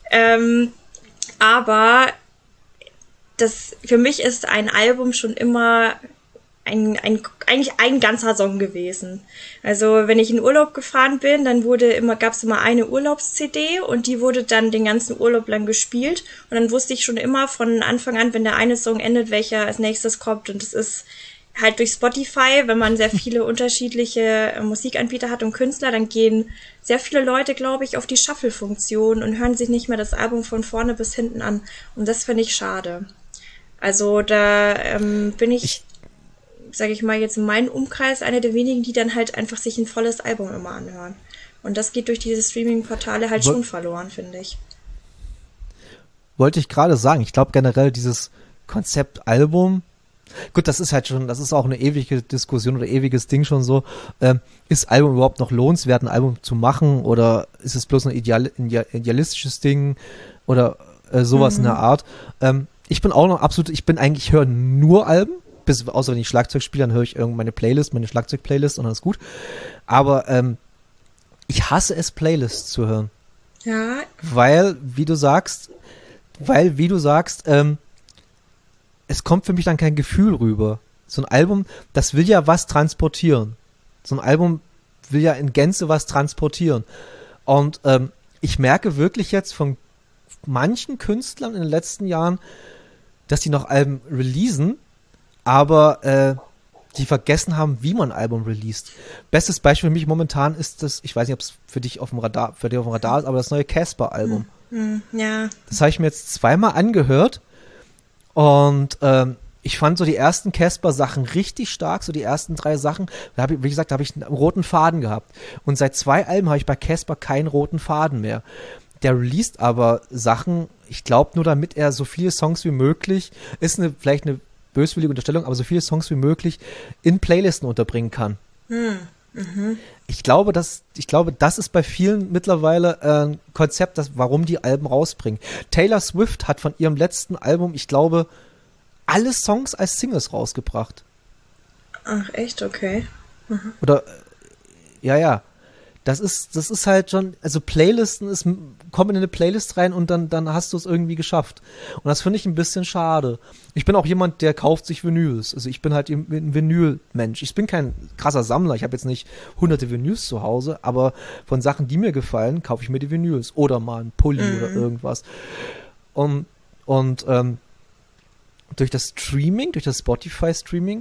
S2: Aber für mich ist ein Album schon immer eigentlich ein ganzer Song gewesen. Also wenn ich in Urlaub gefahren bin, dann gab's immer eine Urlaubs-CD und die wurde dann den ganzen Urlaub lang gespielt und dann wusste ich schon immer von Anfang an, wenn der eine Song endet, welcher als nächstes kommt, und das ist halt durch Spotify, wenn man sehr viele unterschiedliche Musikanbieter hat und Künstler, dann gehen sehr viele Leute, glaube ich, auf die Shuffle-Funktion und hören sich nicht mehr das Album von vorne bis hinten an. Und das finde ich schade. Also da bin ich, sage ich mal, jetzt in meinem Umkreis eine der wenigen, die dann halt einfach sich ein volles Album immer anhören. Und das geht durch diese Streaming-Portale halt schon verloren, finde ich.
S1: Wollte ich gerade sagen. Ich glaube generell dieses Konzept Album, gut, das ist auch eine ewige Diskussion oder ewiges Ding schon so. Ist Album überhaupt noch lohnenswert, ein Album zu machen, oder ist es bloß ein idealistisches Ding oder sowas in der Art? Ich bin auch noch ich höre nur Alben, außer wenn ich Schlagzeug spiele, dann höre ich meine Schlagzeug-Playlist und dann ist gut. Aber ich hasse es, Playlists zu hören.
S2: Ja.
S1: Weil, wie du sagst, es kommt für mich dann kein Gefühl rüber. So ein Album, das will ja was transportieren. So ein Album will ja in Gänze was transportieren. Und ich merke wirklich jetzt von manchen Künstlern in den letzten Jahren, dass die noch Alben releasen, aber die vergessen haben, wie man ein Album released. Bestes Beispiel für mich momentan ist das, ich weiß nicht, ob es für dich auf dem Radar ist, aber das neue Casper-Album.
S2: Ja.
S1: Das habe ich mir jetzt zweimal angehört. Und ich fand so die ersten Casper-Sachen richtig stark, so die ersten 3 Sachen. Da habe ich einen roten Faden gehabt. Und seit 2 Alben habe ich bei Casper keinen roten Faden mehr. Der released aber Sachen, ich glaube nur, damit er so viele Songs wie möglich, vielleicht eine böswillige Unterstellung, aber so viele Songs wie möglich in Playlisten unterbringen kann. Ich glaube, das ist bei vielen mittlerweile ein Konzept, warum die Alben rausbringen. Taylor Swift hat von ihrem letzten Album, ich glaube, alle Songs als Singles rausgebracht.
S2: Ach, echt? Okay.
S1: Oder, ja. Das ist halt schon, also Playlisten kommen in eine Playlist rein und dann hast du es irgendwie geschafft. Und das finde ich ein bisschen schade. Ich bin auch jemand, der kauft sich Vinyls. Also ich bin halt ein Vinyl-Mensch. Ich bin kein krasser Sammler. Ich habe jetzt nicht hunderte Vinyls zu Hause, aber von Sachen, die mir gefallen, kaufe ich mir die Vinyls. Oder mal ein Pulli oder irgendwas. Und durch das Spotify-Streaming,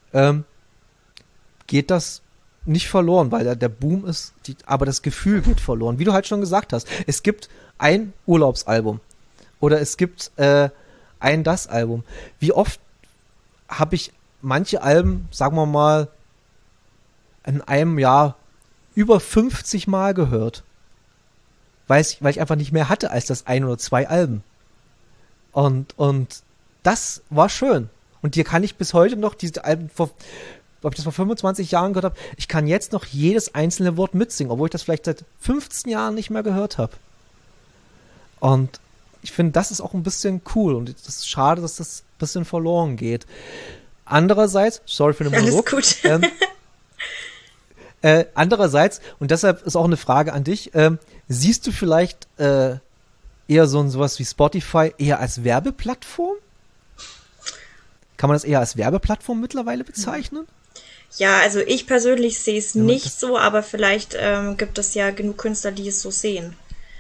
S1: geht das nicht verloren, weil der Boom ist, aber das Gefühl geht verloren. Wie du halt schon gesagt hast, es gibt ein Urlaubsalbum oder es gibt das Album. Wie oft habe ich manche Alben, sagen wir mal, in einem Jahr über 50 Mal gehört, weil ich einfach nicht mehr hatte als das 1 oder 2 Alben. Und das war schön. Und dir kann ich bis heute noch diese Alben ob ich das vor 25 Jahren gehört habe, ich kann jetzt noch jedes einzelne Wort mitsingen, obwohl ich das vielleicht seit 15 Jahren nicht mehr gehört habe. Und ich finde, das ist auch ein bisschen cool und es ist schade, dass das ein bisschen verloren geht. Andererseits, sorry für den Monolog.
S2: Alles gut.
S1: Andererseits, und deshalb ist auch eine Frage an dich, siehst du vielleicht eher sowas wie Spotify eher als Werbeplattform? kann man das eher als Werbeplattform mittlerweile bezeichnen?
S2: Ja, also ich persönlich sehe es
S1: Ja,
S2: nicht so, aber vielleicht gibt es ja genug Künstler, die es so sehen.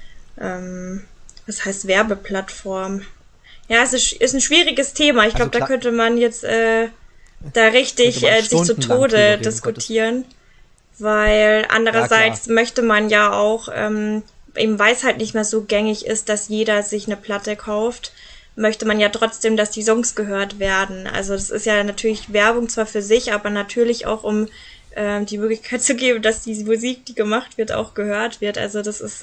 S2: Was heißt Werbeplattform? Ja, es ist ein schwieriges Thema. Ich glaube, da könnte man jetzt da richtig sich zu Tode diskutieren. Weil andererseits möchte man ja auch, eben weil es halt nicht mehr so gängig ist, dass jeder sich eine Platte kauft, möchte man ja trotzdem, dass die Songs gehört werden. Also das ist ja natürlich Werbung zwar für sich, aber natürlich auch, um die Möglichkeit zu geben, dass die Musik, die gemacht wird, auch gehört wird. Also das ist,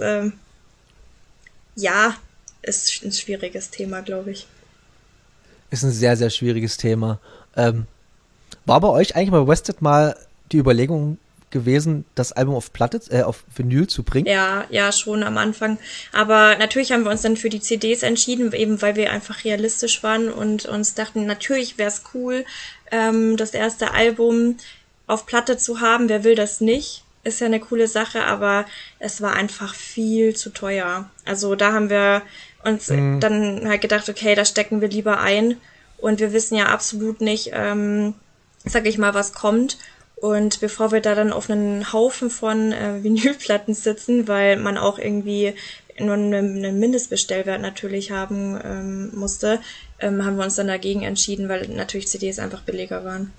S2: ja, ist ein schwieriges Thema, glaube ich.
S1: Ist ein sehr, sehr schwieriges Thema. War bei euch eigentlich bei Wasted mal die Überlegung gewesen, das Album auf auf Vinyl zu bringen?
S2: Ja, schon am Anfang. Aber natürlich haben wir uns dann für die CDs entschieden, eben weil wir einfach realistisch waren und uns dachten, natürlich wäre es cool, das erste Album auf Platte zu haben. Wer will das nicht? Ist ja eine coole Sache, aber es war einfach viel zu teuer. Also da haben wir uns dann halt gedacht, okay, da stecken wir lieber ein. Und wir wissen ja absolut nicht, sag ich mal, was kommt. Und bevor wir da dann auf einen Haufen von Vinylplatten sitzen, weil man auch irgendwie nur einen Mindestbestellwert natürlich haben musste, haben wir uns dann dagegen entschieden, weil natürlich CDs einfach billiger waren.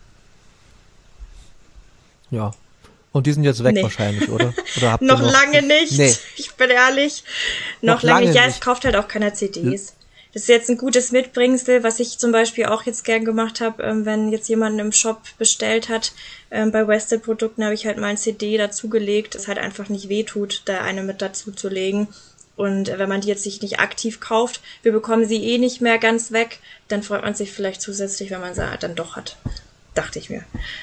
S1: Ja. Und die sind jetzt weg wahrscheinlich, oder? Oder habt ihr
S2: noch lange nicht.
S1: Nee.
S2: Ich bin ehrlich. Noch lange nicht. Ja, es kauft halt auch keiner CDs. Das ist jetzt ein gutes Mitbringsel, was ich zum Beispiel auch jetzt gern gemacht habe, wenn jetzt jemand im Shop bestellt hat. Bei Wasted-Produkten habe ich halt mal ein CD dazugelegt, das halt einfach nicht wehtut, da eine mit dazu zu legen. Und wenn man die jetzt sich nicht aktiv kauft, wir bekommen sie eh nicht mehr ganz weg, dann freut man sich vielleicht zusätzlich, wenn man sie dann doch hat. Dachte ich mir.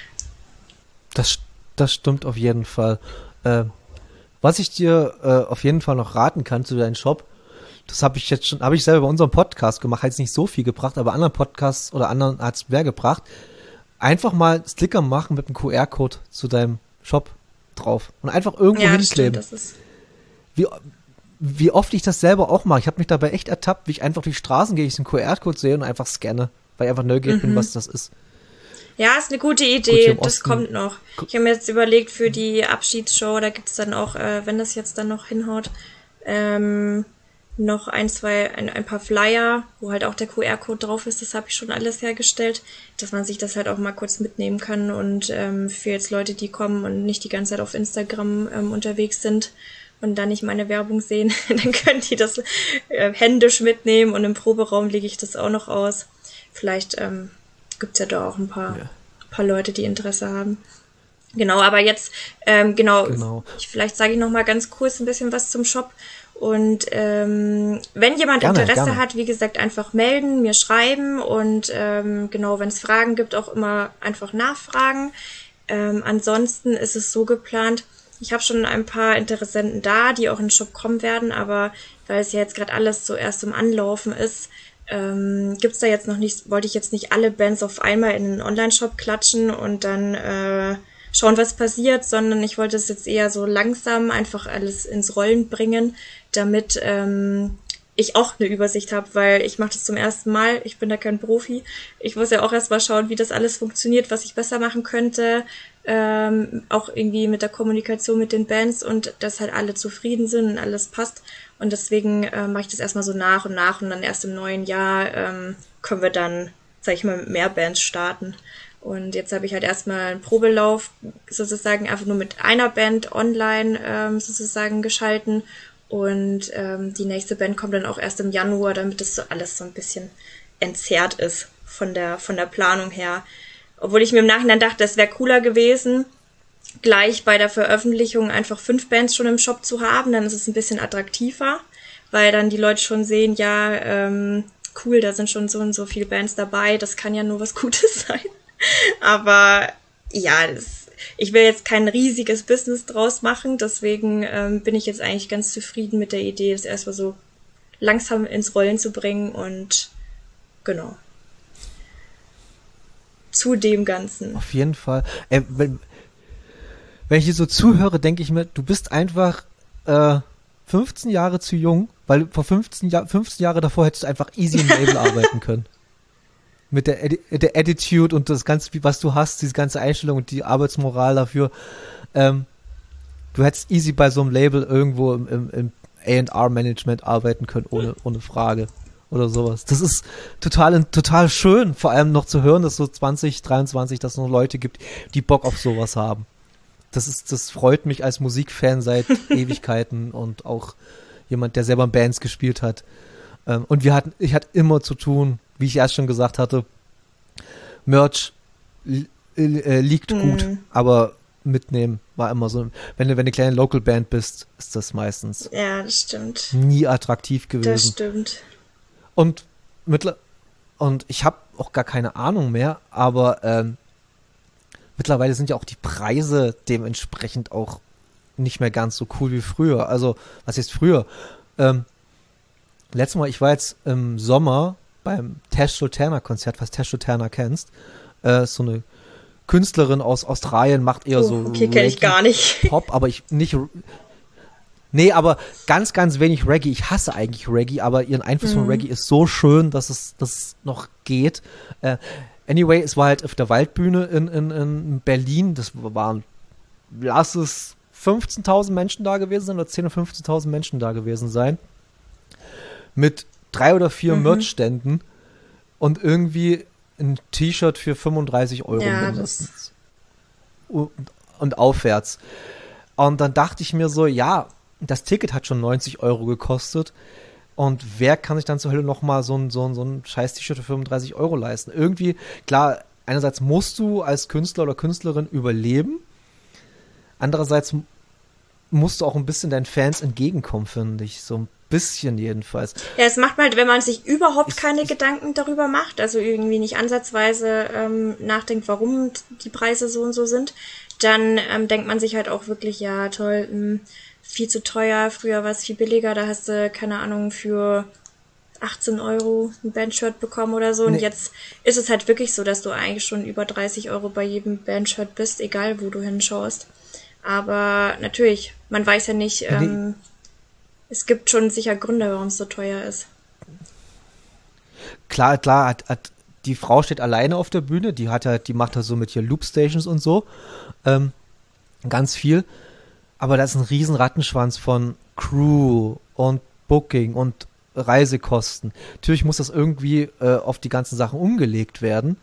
S1: Das stimmt auf jeden Fall. Was ich dir auf jeden Fall noch raten kann zu deinem Shop, das habe ich selber bei unserem Podcast gemacht, hat jetzt nicht so viel gebracht, aber anderen Podcasts oder anderen hat es mehr gebracht. Einfach mal Sticker machen mit einem QR-Code zu deinem Shop drauf und einfach irgendwo hinkleben.
S2: Das ist
S1: wie oft ich das selber auch mache. Ich habe mich dabei echt ertappt, wie ich einfach durch Straßen gehe, ich den QR-Code sehe und einfach scanne, weil ich einfach neugierig bin, was das ist.
S2: Ja, ist eine gute Idee, das kommt noch. Ich habe mir jetzt überlegt, für die Abschiedsshow, da gibt's dann auch, wenn das jetzt dann noch hinhaut, noch ein paar Flyer, wo halt auch der QR-Code drauf ist, das habe ich schon alles hergestellt, dass man sich das halt auch mal kurz mitnehmen kann und für jetzt Leute, die kommen und nicht die ganze Zeit auf Instagram unterwegs sind und dann nicht meine Werbung sehen, dann können die das händisch mitnehmen und im Proberaum lege ich das auch noch aus. Vielleicht gibt's ja da auch ein paar Leute, die Interesse haben. Genau, aber jetzt, vielleicht sage ich noch mal ganz kurz ein bisschen was zum Shop. Und wenn jemand Interesse hat, wie gesagt, einfach melden, mir schreiben und wenn es Fragen gibt, auch immer einfach nachfragen. Ansonsten ist es so geplant, ich habe schon ein paar Interessenten da, die auch in den Shop kommen werden, aber weil es ja jetzt gerade alles so erst im Anlaufen ist, gibt's da jetzt noch nicht, wollte ich jetzt nicht alle Bands auf einmal in den Online-Shop klatschen und dann schauen, was passiert, sondern ich wollte es jetzt eher so langsam einfach alles ins Rollen bringen, damit ich auch eine Übersicht habe, weil ich mache das zum ersten Mal, ich bin da kein Profi. Ich muss ja auch erst mal schauen, wie das alles funktioniert, was ich besser machen könnte, auch irgendwie mit der Kommunikation mit den Bands und dass halt alle zufrieden sind und alles passt. Und deswegen mache ich das erstmal so nach und dann erst im neuen Jahr können wir dann, sag ich mal, mit mehr Bands starten. Und jetzt habe ich halt erstmal einen Probelauf sozusagen einfach nur mit einer Band online sozusagen geschalten. Und die nächste Band kommt dann auch erst im Januar, damit das so alles so ein bisschen entzerrt ist von der Planung her. Obwohl ich mir im Nachhinein dachte, es wäre cooler gewesen, gleich bei der Veröffentlichung einfach 5 Bands schon im Shop zu haben. Dann ist es ein bisschen attraktiver, weil dann die Leute schon sehen, ja, cool, da sind schon so und so viele Bands dabei, das kann ja nur was Gutes sein. Aber ja, ich will jetzt kein riesiges Business draus machen, deswegen bin ich jetzt eigentlich ganz zufrieden mit der Idee, das erstmal so langsam ins Rollen zu bringen und genau. Zu dem Ganzen.
S1: Auf jeden Fall. Wenn ich hier so zuhöre, denke ich mir, du bist einfach 15 Jahre zu jung, weil vor 15 Jahre davor hättest du einfach easy im Label arbeiten können. mit der Attitude und das Ganze, was du hast, diese ganze Einstellung und die Arbeitsmoral dafür. Du hättest easy bei so einem Label irgendwo im A&R-Management arbeiten können, ohne Frage oder sowas. Das ist total schön, vor allem noch zu hören, dass so 2023, dass es noch Leute gibt, die Bock auf sowas haben. Das freut mich als Musikfan seit Ewigkeiten und auch jemand, der selber in Bands gespielt hat. Und ich hatte immer zu tun, wie ich erst schon gesagt hatte, Merch liegt gut, aber mitnehmen war immer so, wenn du eine kleine Local Band bist, ist das meistens
S2: das stimmt.
S1: Nie attraktiv gewesen.
S2: Das stimmt.
S1: Und ich habe auch gar keine Ahnung mehr, aber mittlerweile sind ja auch die Preise dementsprechend auch nicht mehr ganz so cool wie früher. Also, was heißt früher? Letztes Mal, ich war jetzt im Sommer beim Tash Sultana Konzert, was Tash Sultana kennst. So eine Künstlerin aus Australien, macht eher so
S2: okay, kenne ich gar nicht.
S1: Pop, aber aber ganz, ganz wenig Reggae. Ich hasse eigentlich Reggae, aber ihren Einfluss von Reggae ist so schön, dass es noch geht. Anyway, es war halt auf der Waldbühne in Berlin. Das waren, lass es 15.000 Menschen da gewesen sein oder 10.000 oder 15.000 Menschen da gewesen sein. Mit 3 oder 4 Merch-Ständen und irgendwie ein T-Shirt für 35 Euro mindestens. Und aufwärts. Und dann dachte ich mir so, ja, das Ticket hat schon 90 Euro gekostet. Und wer kann sich dann zur Hölle nochmal so ein scheiß T-Shirt für 35 Euro leisten? Irgendwie, klar, einerseits musst du als Künstler oder Künstlerin überleben. Andererseits musst du auch ein bisschen deinen Fans entgegenkommen, finde ich. So ein bisschen jedenfalls.
S2: Ja, es macht halt, wenn man sich überhaupt keine Gedanken darüber macht, also irgendwie nicht ansatzweise nachdenkt, warum die Preise so und so sind, dann denkt man sich halt auch wirklich, ja toll, viel zu teuer, früher war es viel billiger, da hast du, keine Ahnung, für 18 Euro ein Bandshirt bekommen oder so. Und jetzt ist es halt wirklich so, dass du eigentlich schon über 30 Euro bei jedem Bandshirt bist, egal wo du hinschaust. Aber natürlich, man weiß ja nicht, es gibt schon sicher Gründe, warum es so teuer ist.
S1: Klar, die Frau steht alleine auf der Bühne, die macht halt so mit hier Loopstations und so, ganz viel. Aber da ist ein riesen Rattenschwanz von Crew und Booking und Reisekosten. Natürlich muss das irgendwie auf die ganzen Sachen umgelegt werden.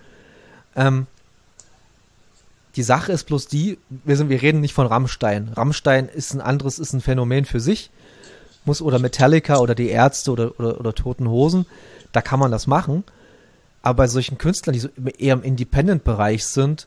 S1: Die Sache ist bloß die, wir reden nicht von Rammstein. Rammstein ist ein Phänomen für sich. Oder Metallica oder die Ärzte oder Toten Hosen, da kann man das machen. Aber bei solchen Künstlern, die so eher im Independent-Bereich sind,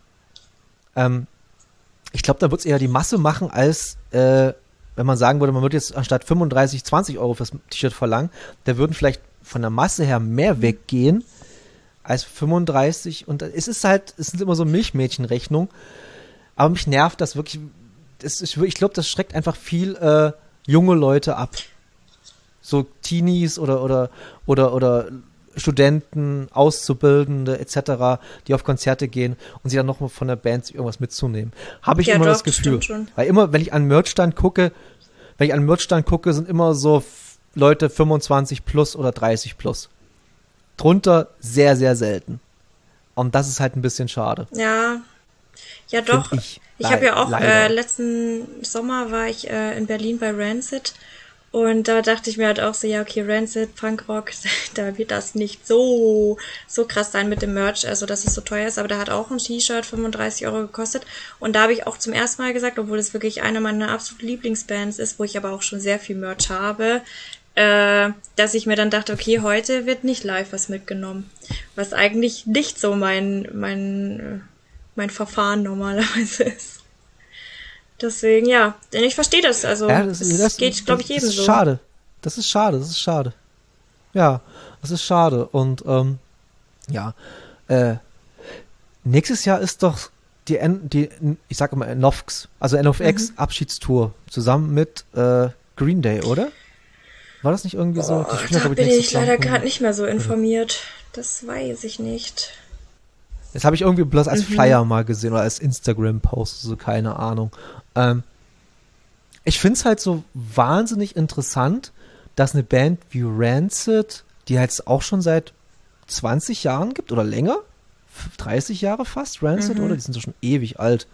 S1: ich glaube, da wird es eher die Masse machen, als wenn man sagen würde, man würde jetzt anstatt 35, 20 Euro fürs T-Shirt verlangen, da würden vielleicht von der Masse her mehr weggehen als 35. Und es sind immer so Milchmädchenrechnungen. Aber mich nervt das wirklich. Ich glaube, das schreckt einfach viel junge Leute ab. So Teenies oder Studenten, Auszubildende etc., die auf Konzerte gehen und sie dann noch mal von der Band irgendwas mitzunehmen. Habe ich immer das Gefühl. Weil immer, wenn ich an Merchstand gucke, sind immer so Leute 25 plus oder 30 plus. Drunter sehr, sehr selten. Und das ist halt ein bisschen schade.
S2: Ja doch. Ich habe ja auch, letzten Sommer war ich in Berlin bei Rancid. Und da dachte ich mir halt auch so, ja, okay, Rancid, Punkrock, da wird das nicht so krass sein mit dem Merch, also dass es so teuer ist, aber da hat auch ein T-Shirt 35 Euro gekostet. Und da habe ich auch zum ersten Mal gesagt, obwohl es wirklich eine meiner absoluten Lieblingsbands ist, wo ich aber auch schon sehr viel Merch habe, dass ich mir dann dachte, okay, heute wird nicht live was mitgenommen. Was eigentlich nicht so mein Verfahren normalerweise ist. Deswegen, ja, denn ich verstehe das, also das geht, glaube ich, jedem so.
S1: Das ist schade. Ja, das ist schade. Und nächstes Jahr ist doch ich sag immer NOFX, also NOFX Abschiedstour zusammen mit Green Day, oder? War das nicht irgendwie so?
S2: Da bin ich leider gerade nicht mehr so informiert. Das weiß ich nicht.
S1: Das habe ich irgendwie bloß als Flyer mal gesehen oder als Instagram-Post, so keine Ahnung. Ich finde es halt so wahnsinnig interessant, dass eine Band wie Rancid, die jetzt auch schon seit 20 Jahren gibt oder länger. 30 Jahre fast, Rancid, oder? Die sind ja schon ewig alt.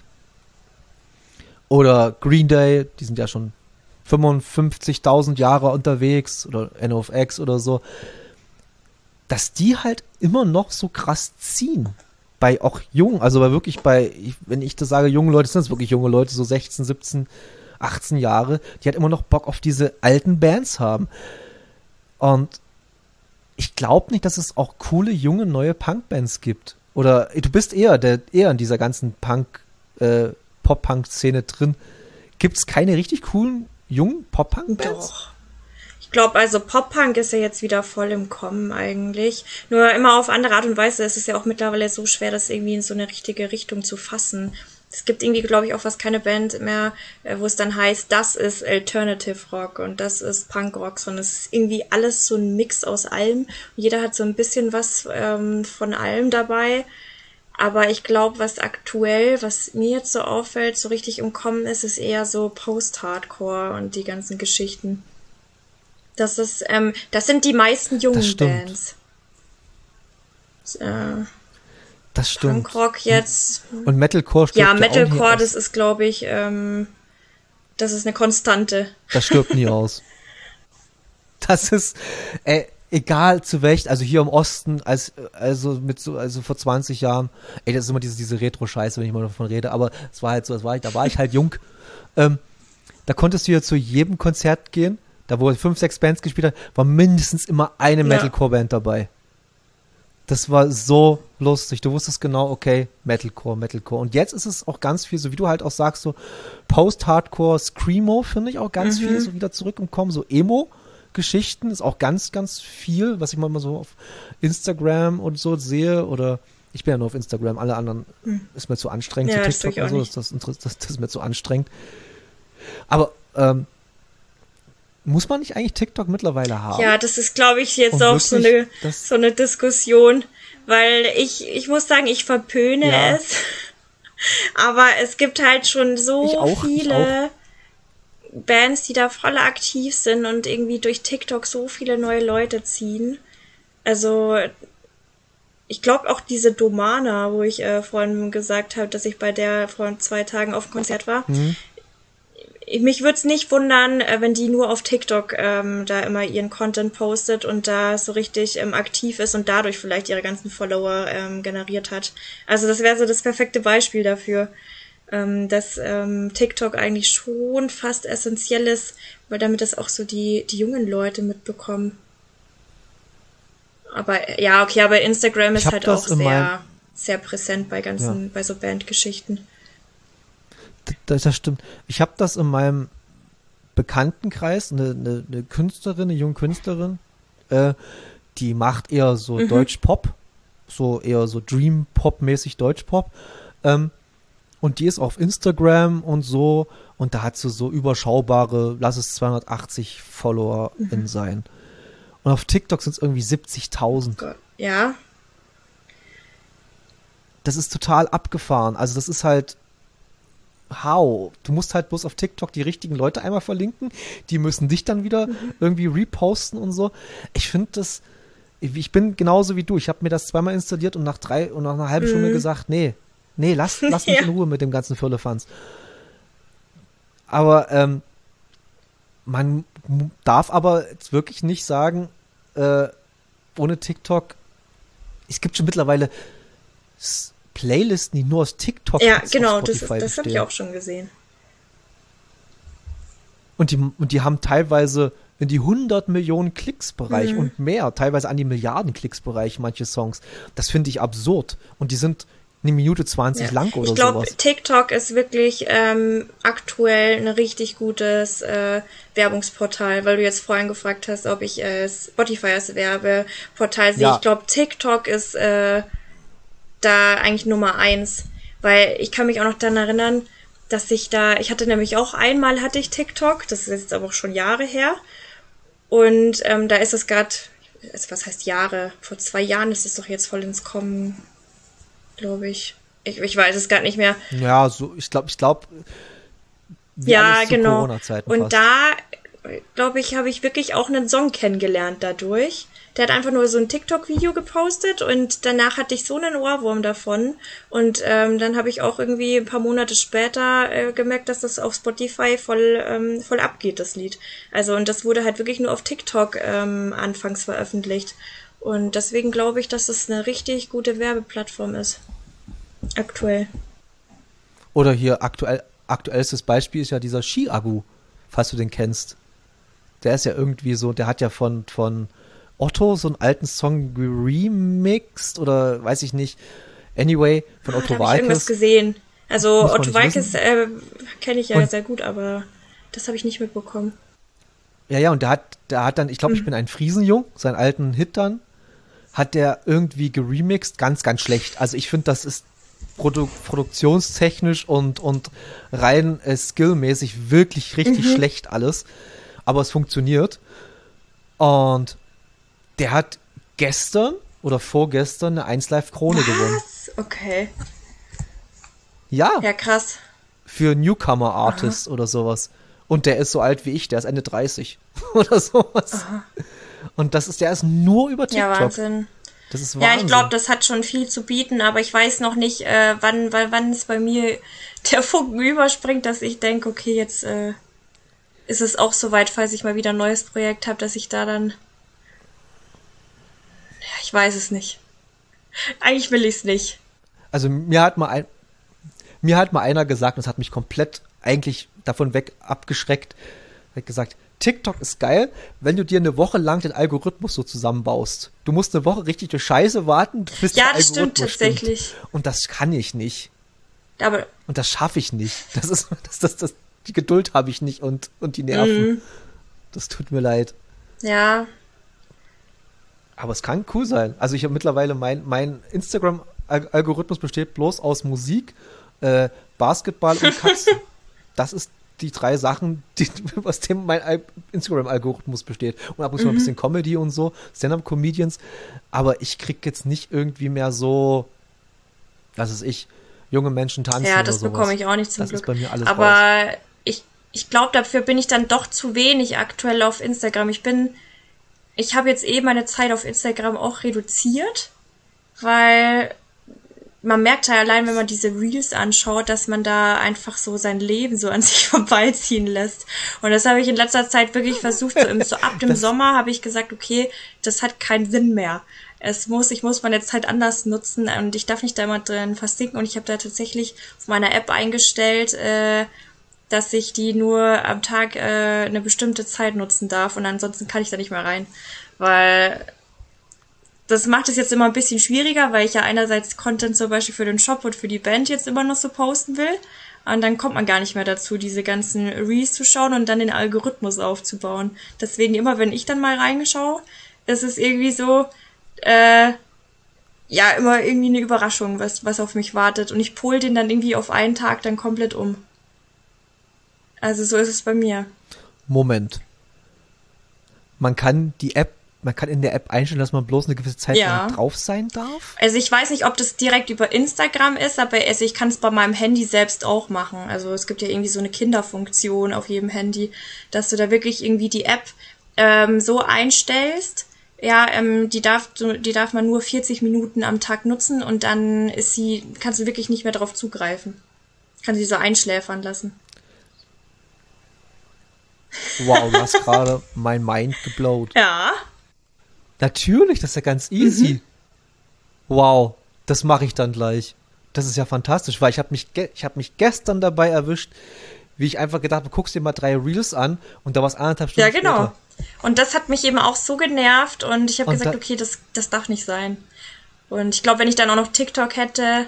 S1: Oder Green Day, die sind ja schon 55.000 Jahre unterwegs, oder NOFX oder so. Dass die halt immer noch so krass ziehen. Bei auch jungen, also wirklich wenn ich das sage, junge Leute, sind es wirklich junge Leute, so 16, 17, 18 Jahre, die halt immer noch Bock auf diese alten Bands haben. Und ich glaube nicht, dass es auch coole, junge, neue Punkbands gibt. Oder du bist eher in dieser ganzen Pop-Punk-Szene drin. Gibt es keine richtig coolen, jungen Pop-Punk-Bands?
S2: Doch. Ich glaube, also Pop-Punk ist ja jetzt wieder voll im Kommen eigentlich. Nur immer auf andere Art und Weise. Es ist ja auch mittlerweile so schwer, das irgendwie in so eine richtige Richtung zu fassen. Es gibt irgendwie, glaube ich, auch fast keine Band mehr, wo es dann heißt, das ist Alternative Rock und das ist Punk Rock, sondern es ist irgendwie alles so ein Mix aus allem. Jeder hat so ein bisschen was von allem dabei. Aber ich glaube, was mir jetzt so auffällt, so richtig im Kommen ist, ist eher so Post-Hardcore und die ganzen Geschichten. Das sind die meisten jungen Bands.
S1: Das stimmt.
S2: Punkrock jetzt.
S1: Und Metalcore stirbt
S2: ja Metalcore,
S1: auch nie
S2: das ist, glaube ich, das ist eine Konstante.
S1: Das stirbt nie aus. Das ist, egal zu welchen, also hier im Osten, also vor 20 Jahren, das ist immer diese Retro-Scheiße, wenn ich mal davon rede, aber es war halt so, da war ich halt jung. Da konntest du ja zu jedem Konzert gehen, da wo 5, 6 Bands gespielt hat, war mindestens immer eine Metalcore-Band dabei. Das war so lustig. Du wusstest genau, okay, Metalcore. Und jetzt ist es auch ganz viel, so wie du halt auch sagst, so Post-Hardcore, Screamo finde ich auch ganz viel so wieder zurück im Kommen. So Emo-Geschichten ist auch ganz, ganz viel, was ich mal so auf Instagram und so sehe. Oder ich bin ja nur auf Instagram, alle anderen ist mir zu anstrengend.
S2: Ja,
S1: zu TikTok und so, das ist mir zu anstrengend. Aber muss man nicht eigentlich TikTok mittlerweile haben?
S2: Ja, das ist, glaube ich, jetzt auch so eine Diskussion, weil ich muss sagen, ich verpöne es. Aber es gibt halt schon so viele Bands, die da voll aktiv sind und irgendwie durch TikTok so viele neue Leute ziehen. Also ich glaube auch diese Domana, wo ich vorhin gesagt habe, dass ich bei der vor 2 Tagen auf dem Konzert war. Mich würde es nicht wundern, wenn die nur auf TikTok da immer ihren Content postet und da so richtig aktiv ist und dadurch vielleicht ihre ganzen Follower generiert hat. Also das wäre so das perfekte Beispiel dafür, dass TikTok eigentlich schon fast essentiell ist, weil damit das auch so die jungen Leute mitbekommen. Aber ja, okay, aber Instagram ist halt auch sehr, sehr präsent bei so Bandgeschichten.
S1: Das stimmt. Ich habe das in meinem Bekanntenkreis, eine Künstlerin, eine junge Künstlerin, die macht eher so Deutsch-Pop, so eher so Dream-Pop-mäßig Deutsch-Pop. Und die ist auf Instagram und so, und da hat sie so überschaubare, lass es 280 Follower sein. Und auf TikTok sind es irgendwie 70.000.
S2: Ja.
S1: Das ist total abgefahren. Also das ist halt du musst halt bloß auf TikTok die richtigen Leute einmal verlinken, die müssen dich dann wieder irgendwie reposten und so. Ich finde ich bin genauso wie du, ich habe mir das zweimal installiert und nach einer halben Stunde gesagt, nee, lass mich in Ruhe mit dem ganzen Firlefanz. Aber man darf aber jetzt wirklich nicht sagen, ohne TikTok, es gibt schon mittlerweile Playlisten, die nur aus TikTok
S2: ja, genau, das habe ich auch schon gesehen.
S1: Und die haben teilweise in die 100 Millionen Klicks-Bereich und mehr, teilweise an die Milliarden Klicks-Bereich manche Songs. Das finde ich absurd. Und die sind 1 Minute 20 lang oder sowas. Ich glaube,
S2: TikTok ist wirklich aktuell ein richtig gutes Werbungsportal, weil du jetzt vorhin gefragt hast, ob ich Spotify als Werbeportal sehe. Ja. Ich glaube, TikTok ist da eigentlich Nummer 1, weil ich kann mich auch noch daran erinnern, dass ich hatte nämlich auch hatte ich TikTok, das ist jetzt aber auch schon Jahre her, und da ist es gerade, was heißt Jahre, vor 2 Jahren ist es doch jetzt voll ins Kommen, glaube ich. Ich weiß es gerade nicht mehr.
S1: Ja, so, ich glaube,
S2: ja, genau.
S1: Corona-Zeiten
S2: und
S1: fast.
S2: Da, glaube ich, habe ich wirklich auch einen Song kennengelernt dadurch. Der hat einfach nur so ein TikTok-Video gepostet und danach hatte ich so einen Ohrwurm davon. Und dann habe ich auch irgendwie ein paar Monate später gemerkt, dass das auf Spotify voll abgeht, das Lied. Also und das wurde halt wirklich nur auf TikTok anfangs veröffentlicht. Und deswegen glaube ich, dass es eine richtig gute Werbeplattform ist. Aktuell.
S1: Oder hier aktuellstes Beispiel ist ja dieser Ski-Agu, falls du den kennst. Der ist ja irgendwie so, der hat ja von Otto so einen alten Song geremixed oder weiß ich nicht. Anyway, von Otto
S2: Da habe ich irgendwas
S1: Waalkes.
S2: gesehen. Also
S1: Muss man
S2: Otto
S1: nicht
S2: Waalkes kenne ich ja
S1: Und-
S2: sehr gut, aber das habe ich nicht mitbekommen.
S1: Ja, und der hat dann, ich glaube, ich bin ein Friesenjung, seinen alten Hit dann, hat der irgendwie geremixed, ganz, ganz schlecht. Also ich finde, das ist produktionstechnisch und rein skillmäßig wirklich richtig schlecht alles. Aber es funktioniert. Und der hat gestern oder vorgestern eine 1Live-Krone gewonnen.
S2: Was? Okay.
S1: Ja,
S2: Ja, krass.
S1: für Newcomer-Artist oder sowas. Und der ist so alt wie ich, der ist Ende 30 oder sowas. Und der ist nur über TikTok.
S2: Ja, Wahnsinn.
S1: Das ist
S2: Ja,
S1: Wahnsinn.
S2: ich glaube, das hat schon viel zu bieten, aber ich weiß noch nicht, wann es bei mir der Funken überspringt, dass ich denke, okay, jetzt ist es auch soweit, falls ich mal wieder ein neues Projekt habe, dass ich da dann... Ja, ich weiß es nicht. Eigentlich will ich es nicht.
S1: Also mir hat mal einer gesagt, und das hat mich komplett eigentlich davon weg abgeschreckt, hat gesagt, TikTok ist geil, wenn du dir eine Woche lang den Algorithmus so zusammenbaust. Du musst eine Woche richtig durch Scheiße warten, bis
S2: Ja,
S1: der
S2: das stimmt
S1: Algorithmus
S2: tatsächlich.
S1: stimmt. Und das kann ich nicht.
S2: Aber
S1: Und das schaffe ich nicht. Die Geduld habe ich nicht und die Nerven. Das tut mir leid.
S2: ja,
S1: Aber es kann cool sein. Also ich habe mittlerweile mein Instagram-Algorithmus besteht bloß aus Musik, Basketball und Katzen. Das ist die 3 Sachen, aus dem mein Instagram-Algorithmus besteht. Und ab und zu mal ein bisschen Comedy und so, Stand-up-Comedians. Aber ich krieg jetzt nicht irgendwie mehr so, was weiß ich, junge Menschen tanzen
S2: ja,
S1: oder
S2: das
S1: sowas.
S2: bekomme ich auch nicht zum
S1: Das
S2: Glück.
S1: ist bei mir alles raus.
S2: Aber ich glaube, dafür bin ich dann doch zu wenig aktuell auf Instagram. Ich habe jetzt meine Zeit auf Instagram auch reduziert, weil man merkt ja allein, wenn man diese Reels anschaut, dass man da einfach so sein Leben so an sich vorbeiziehen lässt. Und das habe ich in letzter Zeit wirklich versucht. So ab dem Sommer habe ich gesagt, okay, das hat keinen Sinn mehr. Ich muss meine Zeit anders nutzen und ich darf nicht da immer drin versinken. Und ich habe da tatsächlich auf meiner App eingestellt, dass ich die nur am Tag eine bestimmte Zeit nutzen darf und ansonsten kann ich da nicht mehr rein. Weil das macht es jetzt immer ein bisschen schwieriger, weil ich ja einerseits Content zum Beispiel für den Shop und für die Band jetzt immer noch so posten will. Und dann kommt man gar nicht mehr dazu, diese ganzen Reels zu schauen und dann den Algorithmus aufzubauen. Deswegen immer, wenn ich dann mal reinschaue, ist es irgendwie so, ja, immer irgendwie eine Überraschung, was auf mich wartet. Und ich pole den dann irgendwie auf einen Tag dann komplett um. Also so ist es bei mir.
S1: Moment. Man kann in der App einstellen, dass man bloß eine gewisse Zeit
S2: Ja.
S1: lang drauf sein darf?
S2: Also ich weiß nicht, ob das direkt über Instagram ist, aber also ich kann es bei meinem Handy selbst auch machen. Also es gibt ja irgendwie so eine Kinderfunktion auf jedem Handy, dass du da wirklich irgendwie die App so einstellst. Ja, die darf man nur 40 Minuten am Tag nutzen und dann kannst du wirklich nicht mehr darauf zugreifen. Kannst sie so einschläfern lassen.
S1: Wow, du hast gerade mein Mind geblowt.
S2: Ja.
S1: Natürlich, das ist ja ganz easy. Wow, das mache ich dann gleich. Das ist ja fantastisch, weil ich habe mich gestern dabei erwischt, wie ich einfach gedacht habe, guckst dir mal 3 Reels an und da war es 1,5 Stunden
S2: Ja, genau.
S1: später.
S2: Und das hat mich eben auch so genervt und ich habe
S1: Und
S2: gesagt, okay, das darf nicht sein. Und ich glaube, wenn ich dann auch noch TikTok hätte,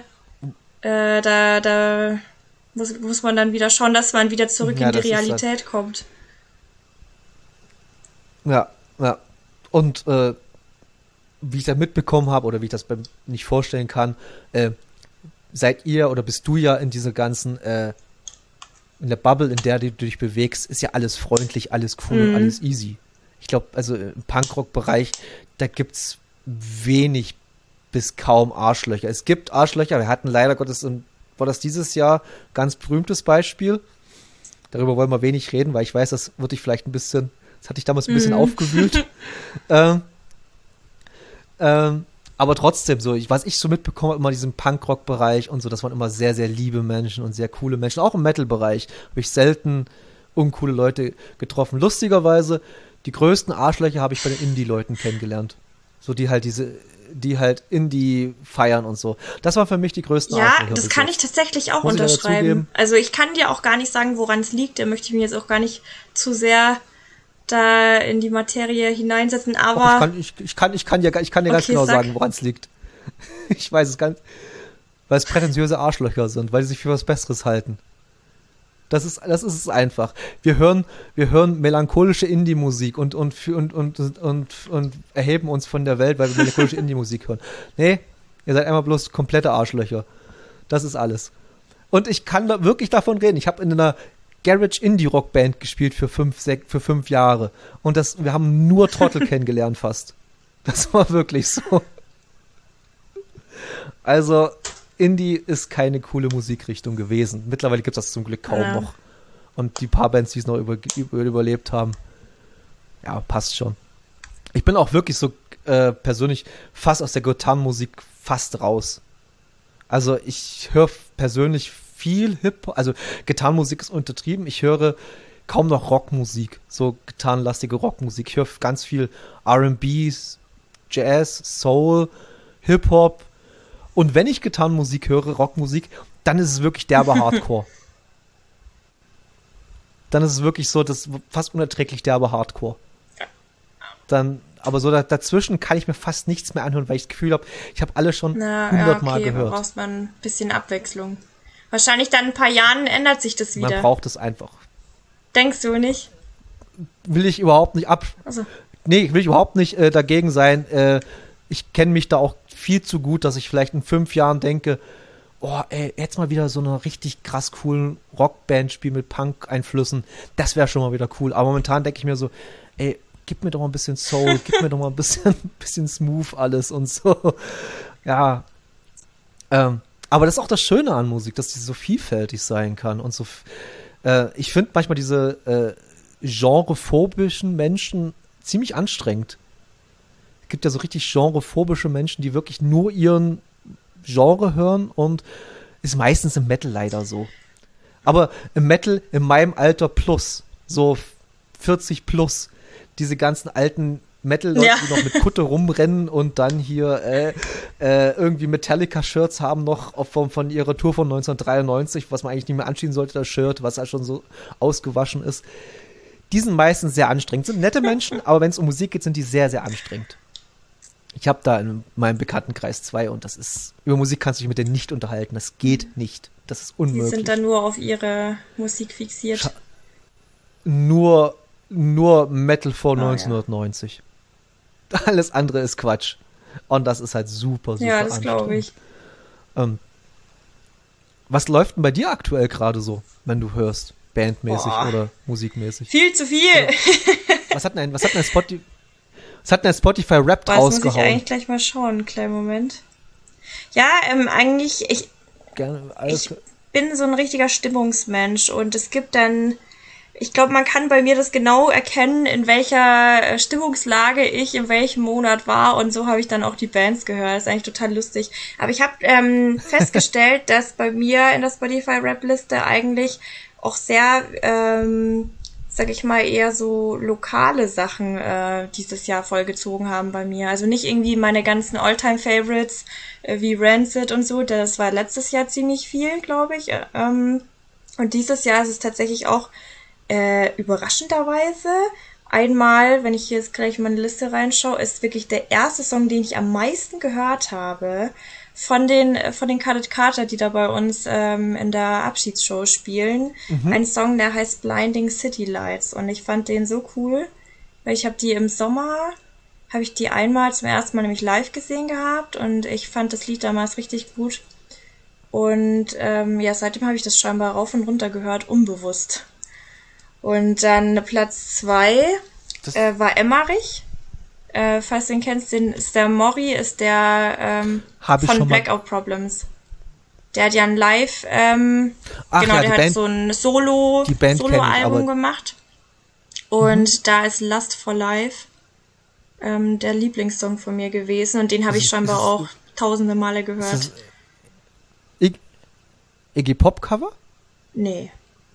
S2: da muss man dann wieder schauen, dass man wieder zurück
S1: Ja,
S2: in die
S1: das ist halt-
S2: Realität kommt.
S1: Ja. Und wie ich das mitbekommen habe oder wie ich das nicht vorstellen kann, seid ihr oder bist du ja in dieser ganzen, in der Bubble, in der du dich bewegst, ist ja alles freundlich, alles cool und alles easy. Ich glaube, also im Punkrock-Bereich, da gibt's wenig bis kaum Arschlöcher. Es gibt Arschlöcher, wir hatten leider Gottes, war das dieses Jahr ganz berühmtes Beispiel. Darüber wollen wir wenig reden, weil ich weiß, das hatte ich damals ein bisschen aufgewühlt. Aber trotzdem so, was ich so mitbekomme, immer diesen Punkrock-Bereich und so, das waren immer sehr, sehr liebe Menschen und sehr coole Menschen. Auch im Metal-Bereich habe ich selten uncoole Leute getroffen. Lustigerweise, die größten Arschlöcher habe ich bei den Indie-Leuten kennengelernt. So, die halt Indie feiern und so. Das war für mich die größten Arschlöcher.
S2: Ja, das kann ich tatsächlich auch
S1: Muss
S2: unterschreiben. Also ich kann dir auch gar nicht sagen, woran es liegt. Da möchte ich mich jetzt auch gar nicht zu sehr da in die Materie hineinsetzen, aber...
S1: Ich kann dir ganz genau sagen, woran es liegt. Ich weiß es ganz, weil es prätentiöse Arschlöcher sind, weil sie sich für was Besseres halten. Das ist es einfach. Wir hören melancholische Indie-Musik und erheben uns von der Welt, weil wir melancholische Indie-Musik hören. Nee, ihr seid einmal bloß komplette Arschlöcher. Das ist alles. Und ich kann da wirklich davon reden. Ich habe in einer Garage-Indie-Rock-Band gespielt für 5 Jahre. Und wir haben nur Trottel kennengelernt fast. Das war wirklich so. Also, Indie ist keine coole Musikrichtung gewesen. Mittlerweile gibt es das zum Glück kaum noch. Und die paar Bands, die es noch überlebt haben, ja, passt schon. Ich bin auch wirklich so persönlich fast aus der Gitarrenmusik fast raus. Also ich höre persönlich viel Hip-Hop, also Gitarrenmusik ist untertrieben. Ich höre kaum noch Rockmusik, so gitarrenlastige Rockmusik. Ich höre ganz viel R&B, Jazz, Soul, Hip-Hop. Und wenn ich Gitarrenmusik höre, Rockmusik, dann ist es wirklich derbe Hardcore. Dann ist es wirklich so, das fast unerträglich derbe Hardcore. Aber so dazwischen kann ich mir fast nichts mehr anhören, weil ich das Gefühl habe, ich habe alle schon 100 Mal gehört.
S2: Da braucht man ein bisschen Abwechslung. Wahrscheinlich dann in ein paar Jahren ändert sich das wieder.
S1: Man braucht es einfach.
S2: Denkst du nicht?
S1: Will ich überhaupt nicht Nee, will ich überhaupt nicht dagegen sein. Ich kenne mich da auch viel zu gut, dass ich vielleicht in 5 Jahren denke, oh, ey, jetzt mal wieder so eine richtig krass coolen Rockband spielen mit Punk-Einflüssen. Das wäre schon mal wieder cool. Aber momentan denke ich mir so, ey, gib mir doch mal ein bisschen Soul, gib mir doch mal ein bisschen Smooth alles und so. Ja. Aber das ist auch das Schöne an Musik, dass sie so vielfältig sein kann und so. Ich finde manchmal diese genrephobischen Menschen ziemlich anstrengend. Es gibt ja so richtig genrephobische Menschen, die wirklich nur ihren Genre hören und ist meistens im Metal leider so. Aber im Metal in meinem Alter plus, so 40 plus, diese ganzen alten Metal-Leute, die noch mit Kutte rumrennen und dann hier irgendwie Metallica-Shirts haben noch von ihrer Tour von 1993, was man eigentlich nicht mehr anziehen sollte, das Shirt, was halt schon so ausgewaschen ist. Die sind meistens sehr anstrengend. Sind nette Menschen, aber wenn es um Musik geht, sind die sehr, sehr anstrengend. Ich habe da in meinem Bekanntenkreis 2 und das ist, über Musik kannst du dich mit denen nicht unterhalten. Das geht nicht. Das ist unmöglich.
S2: Die sind dann nur auf ihre Musik fixiert.
S1: Nur Metal vor 1990. Ja. Alles andere ist Quatsch. Und das ist halt super, super
S2: ja, das glaube ich.
S1: Was läuft denn bei dir aktuell gerade so, wenn du hörst? Bandmäßig oder musikmäßig?
S2: Viel zu viel.
S1: Ja. Was hat denn ein Spotify Rap rausgehauen?
S2: Das muss ich eigentlich gleich mal schauen, einen kleinen Moment. Ja, eigentlich, ich bin so ein richtiger Stimmungsmensch und es gibt dann, ich glaube, man kann bei mir das genau erkennen, in welcher Stimmungslage ich in welchem Monat war und so habe ich dann auch die Bands gehört. Das ist eigentlich total lustig. Aber ich habe festgestellt, dass bei mir in der Spotify Rap-Liste eigentlich auch sehr, sag ich mal, eher so lokale Sachen dieses Jahr vollgezogen haben bei mir. Also nicht irgendwie meine ganzen All-Time-Favorites wie Rancid und so. Das war letztes Jahr ziemlich viel, glaube ich. Und dieses Jahr ist es tatsächlich auch überraschenderweise einmal, wenn ich hier jetzt gleich in meine Liste reinschaue, ist wirklich der erste Song, den ich am meisten gehört habe von den Cutted Carter, die da bei uns in der Abschiedsshow spielen. Ein Song, der heißt Blinding City Lights und ich fand den so cool, weil ich habe die im Sommer, habe ich die einmal zum ersten Mal nämlich live gesehen gehabt und ich fand das Lied damals richtig gut und ja, seitdem habe ich das scheinbar rauf und runter gehört, unbewusst. Und dann Platz 2 war Emmerich. Falls du ihn kennst, ist der Mori, ist der von Blackout Problems. Der hat ja ein Live, der hat so ein Solo-Album gemacht. Und da ist Lust for Life. der Lieblingssong von mir gewesen und den habe ich scheinbar auch tausende Male
S1: Ist
S2: gehört.
S1: das Iggy Pop Cover?
S2: Nee,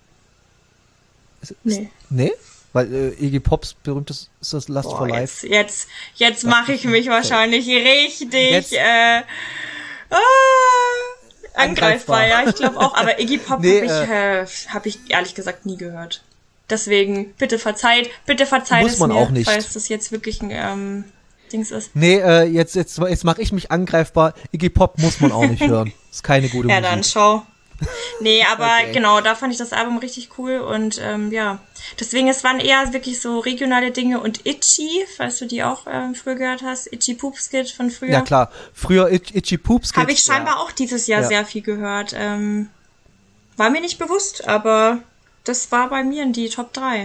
S2: nee.
S1: Nee? Weil Iggy Pops berühmtes ist das Lust for
S2: Boah,
S1: Life.
S2: jetzt mache ich mich wahrscheinlich richtig
S1: Jetzt-
S2: ah, angreifbar, ja, ich glaube auch. Aber Iggy Pop
S1: Nee,
S2: hab ich ehrlich gesagt nie gehört. Deswegen, bitte verzeiht
S1: Muss
S2: es
S1: man
S2: mir,
S1: auch nicht.
S2: falls das jetzt wirklich ein Dings ist.
S1: Nee, jetzt mache ich mich angreifbar. Iggy Pop muss man auch nicht hören. Ist keine gute
S2: Ja,
S1: Musik.
S2: dann schau. Nee, aber
S1: Okay.
S2: genau, da fand ich das Album richtig cool und ja, deswegen, es waren eher wirklich so regionale Dinge und Itchy, falls du die auch früher gehört hast, Itchy Poopskid von früher.
S1: Ja klar, früher Itchy Poops.
S2: Habe ich scheinbar auch dieses Jahr
S1: Ja.
S2: sehr viel gehört. War mir nicht bewusst, aber das war bei mir in die Top 3.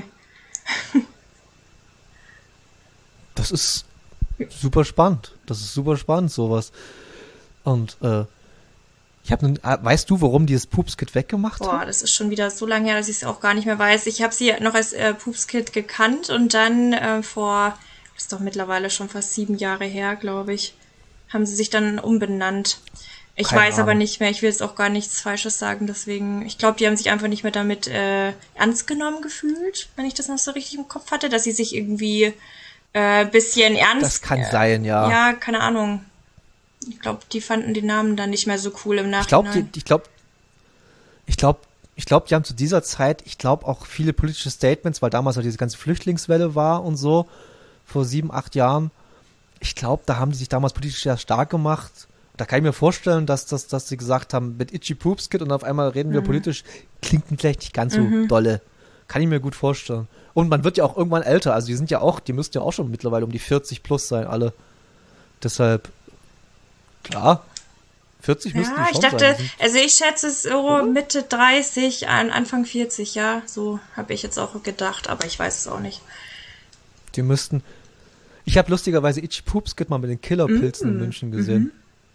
S1: Das ist super spannend. Das ist super spannend, sowas. Und weißt du, warum die das Poopskit weggemacht
S2: Boah,
S1: haben?
S2: das ist schon wieder so lange her, dass ich es auch gar nicht mehr weiß. Ich habe sie noch als Poopskid gekannt und dann das ist doch mittlerweile schon fast 7 Jahre her, glaube ich, haben sie sich dann umbenannt. Ich
S1: Keine
S2: weiß aber
S1: Ahnung.
S2: nicht mehr, ich will jetzt auch gar nichts Falsches sagen, deswegen, ich glaube, die haben sich einfach nicht mehr damit ernst genommen gefühlt, wenn ich das noch so richtig im Kopf hatte, dass sie sich irgendwie bisschen ernst...
S1: Das kann sein, ja.
S2: Ja, keine Ahnung. Ich glaube, die fanden den Namen dann nicht mehr so cool im
S1: Ich glaube,
S2: Nachhinein.
S1: die haben zu dieser Zeit, auch viele politische Statements, weil damals auch diese ganze Flüchtlingswelle war und so, vor 7, 8 Jahren. Ich glaube, da haben die sich damals politisch sehr stark gemacht. Da kann ich mir vorstellen, dass sie gesagt haben, mit Itchy Poopskit und auf einmal reden wir politisch, klingt vielleicht nicht ganz so dolle. Kann ich mir gut vorstellen. Und man wird ja auch irgendwann älter, also die müssten ja auch schon mittlerweile um die 40 plus sein, alle. Deshalb, klar, 40 müssten die
S2: Ja,
S1: schon
S2: ich dachte,
S1: sein.
S2: also ich schätze es so Mitte 30, Anfang 40, ja, so habe ich jetzt auch gedacht, aber ich weiß es auch nicht.
S1: Die müssten. Ich habe lustigerweise Itchy Poopskit mal mit den Killerpilzen in München gesehen.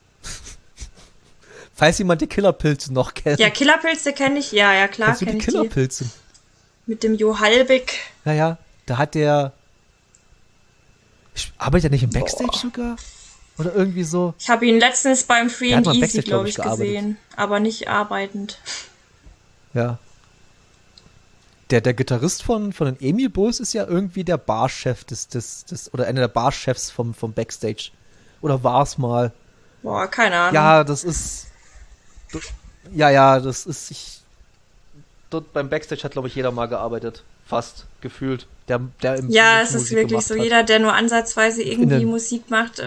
S1: Falls jemand die Killerpilze noch kennt.
S2: Ja, Killerpilze kenne ich, ja, klar,
S1: Kennst du die
S2: kenne ich die.
S1: Killerpilze?
S2: Mit dem Jo Halbig.
S1: Ja, da hat der. Arbeitet er nicht im Backstage
S2: Boah.
S1: sogar? Oder irgendwie so?
S2: Ich habe ihn letztens beim Free
S1: Der hat
S2: and
S1: mal
S2: Easy,
S1: Backstage, glaub
S2: glaube
S1: ich,
S2: ich,
S1: gearbeitet.
S2: gesehen, aber nicht arbeitend.
S1: Ja. Der Gitarrist von den Emil Bulls ist ja irgendwie der Barchef oder einer der Barchefs vom Backstage. Oder war's mal.
S2: Boah, keine Ahnung.
S1: Ja, das ist. Das ist. Dort beim Backstage hat, glaube ich, jeder mal gearbeitet. Fast, gefühlt. Der im
S2: Ja, es
S1: Musik
S2: ist wirklich
S1: gemacht
S2: so.
S1: hat.
S2: Jeder, der nur ansatzweise irgendwie
S1: Innen.
S2: Musik macht,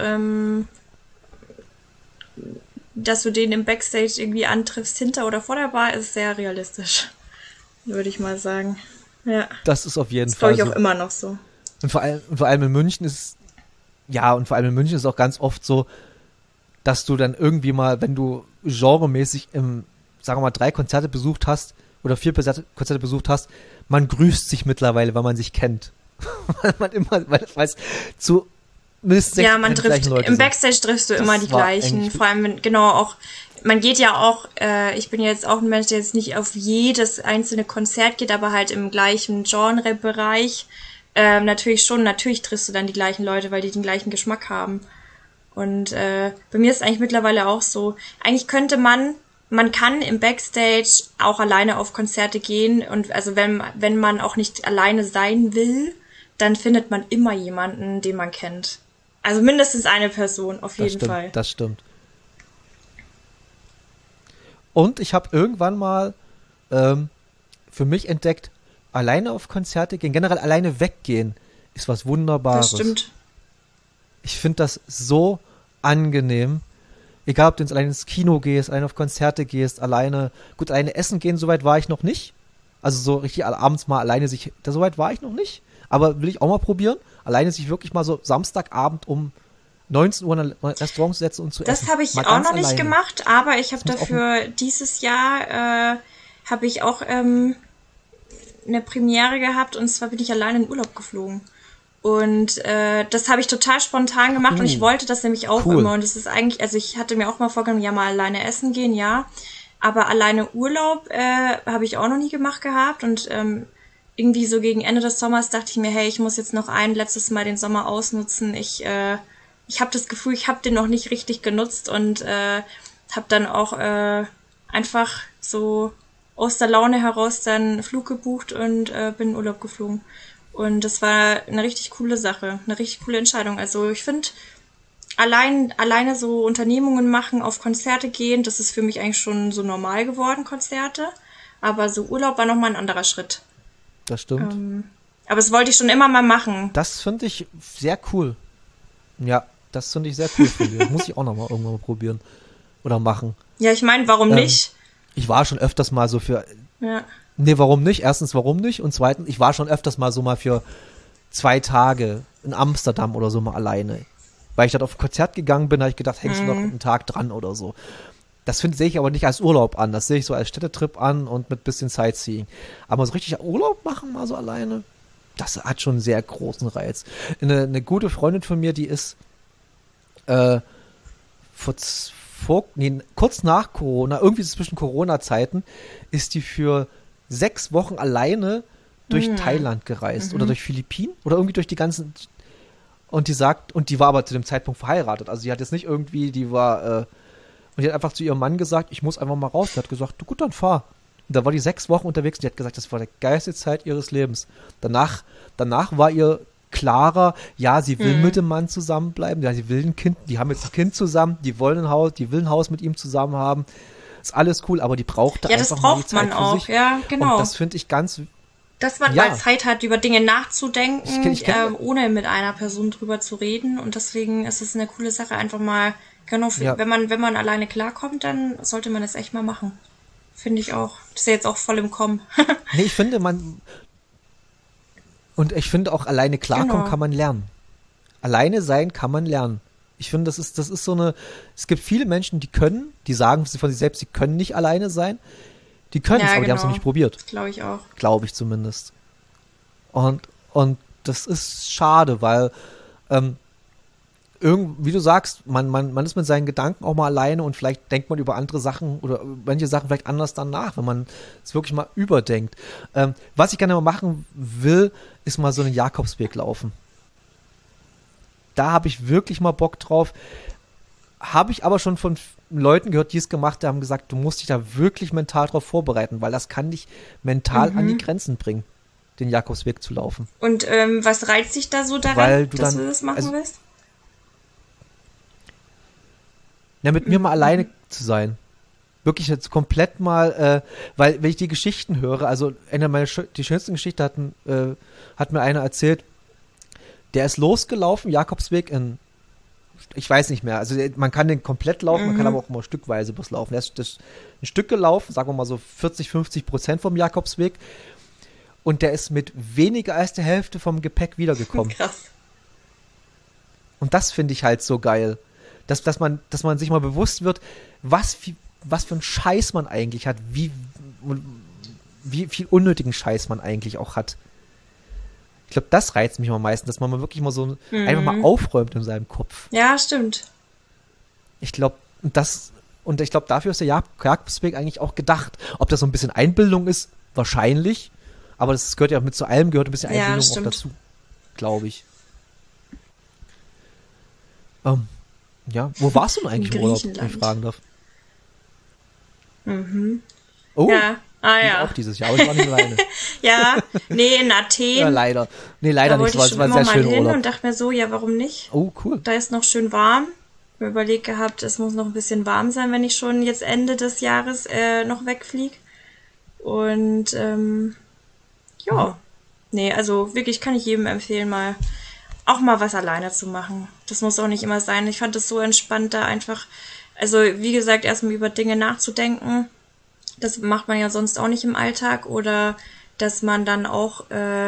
S2: dass du den im Backstage irgendwie antriffst, hinter oder vor der Bar, ist sehr realistisch. Würde ich mal sagen. Ja.
S1: Das ist auf jeden
S2: Das glaube
S1: Fall
S2: ich
S1: so.
S2: auch immer noch so.
S1: Und vor allem in München ist es auch ganz oft so, dass du dann irgendwie mal, wenn du genremäßig sagen wir mal 3 Konzerte besucht hast oder 4 Konzerte besucht hast, man grüßt sich mittlerweile, weil man sich kennt. weil es zumindest 6
S2: Ja, man trifft,
S1: gleichen Leute
S2: im
S1: sind.
S2: Backstage triffst du
S1: Das
S2: immer die
S1: war
S2: gleichen.
S1: eigentlich-
S2: Vor allem, genau auch, man geht ja auch, ich bin jetzt auch ein Mensch, der jetzt nicht auf jedes einzelne Konzert geht, aber halt im gleichen Genrebereich. Natürlich triffst du dann die gleichen Leute, weil die den gleichen Geschmack haben. Und bei mir ist eigentlich mittlerweile auch so, eigentlich könnte man kann im Backstage auch alleine auf Konzerte gehen und also wenn man auch nicht alleine sein will, dann findet man immer jemanden, den man kennt. Also mindestens eine Person, auf jeden Fall.
S1: Das stimmt. Und ich habe irgendwann mal für mich entdeckt, alleine auf Konzerte gehen, generell alleine weggehen, ist was Wunderbares.
S2: Das stimmt.
S1: Ich finde das so angenehm. Egal, ob du jetzt alleine ins Kino gehst, alleine auf Konzerte gehst, alleine essen gehen, soweit war ich noch nicht. Also so richtig abends mal alleine soweit war ich noch nicht. Aber will ich auch mal probieren. Alleine sich wirklich mal so Samstagabend um 19 Uhr in ein Restaurant zu setzen und zu essen.
S2: Das habe ich
S1: Mal
S2: auch
S1: ganz
S2: noch nicht
S1: alleine.
S2: gemacht, aber ich habe
S1: Das muss auch
S2: dafür dieses Jahr habe ich auch eine Premiere gehabt und zwar bin ich alleine in Urlaub geflogen. Und das habe ich total spontan gemacht und ich wollte das nämlich auch
S1: Cool.
S2: immer. Und das ist eigentlich, also ich hatte mir auch mal vorgenommen, ja mal alleine essen gehen, ja. Aber alleine Urlaub habe ich auch noch nie gemacht gehabt. Und irgendwie so gegen Ende des Sommers dachte ich mir, hey, ich muss jetzt noch ein letztes Mal den Sommer ausnutzen. Ich habe das Gefühl, ich habe den noch nicht richtig genutzt und habe dann auch einfach so aus der Laune heraus dann einen Flug gebucht und bin in Urlaub geflogen. Und das war eine richtig coole Sache, eine richtig coole Entscheidung. Also ich finde, alleine so Unternehmungen machen, auf Konzerte gehen, das ist für mich eigentlich schon so normal geworden, Konzerte. Aber so Urlaub war nochmal ein anderer Schritt.
S1: Das stimmt.
S2: Aber das wollte ich schon immer mal machen.
S1: Das finde ich sehr cool. Ja, das finde ich sehr cool von dir. Muss ich auch noch mal irgendwann mal probieren. Oder machen.
S2: Ja, ich meine, warum nicht?
S1: Ich war schon öfters mal so für...
S2: Ja.
S1: Nee, warum nicht? Erstens, warum nicht? Und zweitens, ich war schon öfters mal so mal für 2 Tage in Amsterdam oder so mal alleine. Weil ich dort auf ein Konzert gegangen bin, habe ich gedacht, hängst du noch einen Tag dran oder so. Das sehe ich aber nicht als Urlaub an. Das sehe ich so als Städtetrip an und mit bisschen Sightseeing. Aber so richtig Urlaub machen, mal so alleine, das hat schon einen sehr großen Reiz. Eine gute Freundin von mir, die ist kurz nach Corona, irgendwie zwischen Corona-Zeiten, ist die für 6 Wochen alleine durch Thailand gereist oder durch Philippinen oder irgendwie durch die ganzen... Und die war aber zu dem Zeitpunkt verheiratet. Also die hat jetzt nicht irgendwie, und die hat einfach zu ihrem Mann gesagt, ich muss einfach mal raus. Die hat gesagt, du gut, dann fahr. Und da war die 6 Wochen unterwegs und die hat gesagt, das war die geilste Zeit ihres Lebens. Danach war ihr klarer, ja, sie will mit dem Mann zusammenbleiben, ja, sie will ein Kind, die haben jetzt ein Kind zusammen, die will ein Haus mit ihm zusammen haben. Ist alles cool, aber die brauchte einfach mal die Zeit für sich.
S2: Ja, genau.
S1: Und das finde ich ganz...
S2: Dass man mal Zeit hat, über Dinge nachzudenken,
S1: Ich kenn,
S2: ohne mit einer Person drüber zu reden. Und deswegen ist es eine coole Sache, einfach mal, genau, wenn man alleine klarkommt, dann sollte man das echt mal machen. Finde ich auch. Das ist ja jetzt auch voll im Kommen.
S1: Nee, ich finde auch alleine klarkommen kann man lernen. Alleine sein kann man lernen. Ich finde, das ist so eine, es gibt viele Menschen, die sagen von sich selbst, sie können nicht alleine sein. Die können es, aber die haben es noch nicht probiert.
S2: Glaube ich auch.
S1: Glaube ich zumindest. Und das ist schade, weil wie du sagst, man ist mit seinen Gedanken auch mal alleine und vielleicht denkt man über andere Sachen oder manche Sachen vielleicht anders dann nach, wenn man es wirklich mal überdenkt. Was ich gerne mal machen will, ist mal so einen Jakobsweg laufen. Da habe ich wirklich mal Bock drauf. Habe ich aber schon von Leuten gehört, die es gemacht haben, gesagt, du musst dich da wirklich mental drauf vorbereiten, weil das kann dich mental an die Grenzen bringen, den Jakobsweg zu laufen.
S2: Und was reizt dich da so daran, dass du das machen willst?
S1: Ja, mit mir mal alleine zu sein. Wirklich jetzt komplett mal, weil wenn ich die Geschichten höre, also die schönsten Geschichten hat mir einer erzählt, der ist losgelaufen, Jakobsweg ich weiß nicht mehr, also man kann den komplett laufen, man kann aber auch immer stückweise bloß laufen. Er ist ein Stück gelaufen, sagen wir mal so 40-50% vom Jakobsweg und der ist mit weniger als der Hälfte vom Gepäck wiedergekommen.
S2: Krass.
S1: Und das finde ich halt so geil, dass man sich mal bewusst wird, was für einen Scheiß man eigentlich hat, wie viel unnötigen Scheiß man eigentlich auch hat. Ich glaube, das reizt mich am meisten, dass man mal wirklich mal so einfach mal aufräumt in seinem Kopf.
S2: Ja, stimmt.
S1: Ich glaube, dafür ist der Jakobsweg eigentlich auch gedacht. Ob das so ein bisschen Einbildung ist, wahrscheinlich. Aber das gehört ja mit zu allem, gehört ein bisschen Einbildung auch dazu. Glaube ich. Ja, wo warst du denn eigentlich im Urlaub, wenn ich fragen darf? Oh,
S2: ja. Ja.
S1: Auch dieses Jahr, aber ich war nicht alleine.
S2: Ja, nee, in Athen.
S1: Ja, leider. Nee, leider nicht. Es war ein sehr schöner Urlaub.
S2: Und dachte mir so, ja, warum nicht?
S1: Oh, cool.
S2: Da ist noch schön warm. Ich habe überlegt gehabt, es muss noch ein bisschen warm sein, wenn ich schon jetzt Ende des Jahres noch wegfliege. Und ja. Nee, also wirklich kann ich jedem empfehlen, auch mal was alleine zu machen. Das muss auch nicht immer sein. Ich fand es so entspannt, da einfach, also wie gesagt, erstmal über Dinge nachzudenken. Das macht man ja sonst auch nicht im Alltag, oder dass man dann auch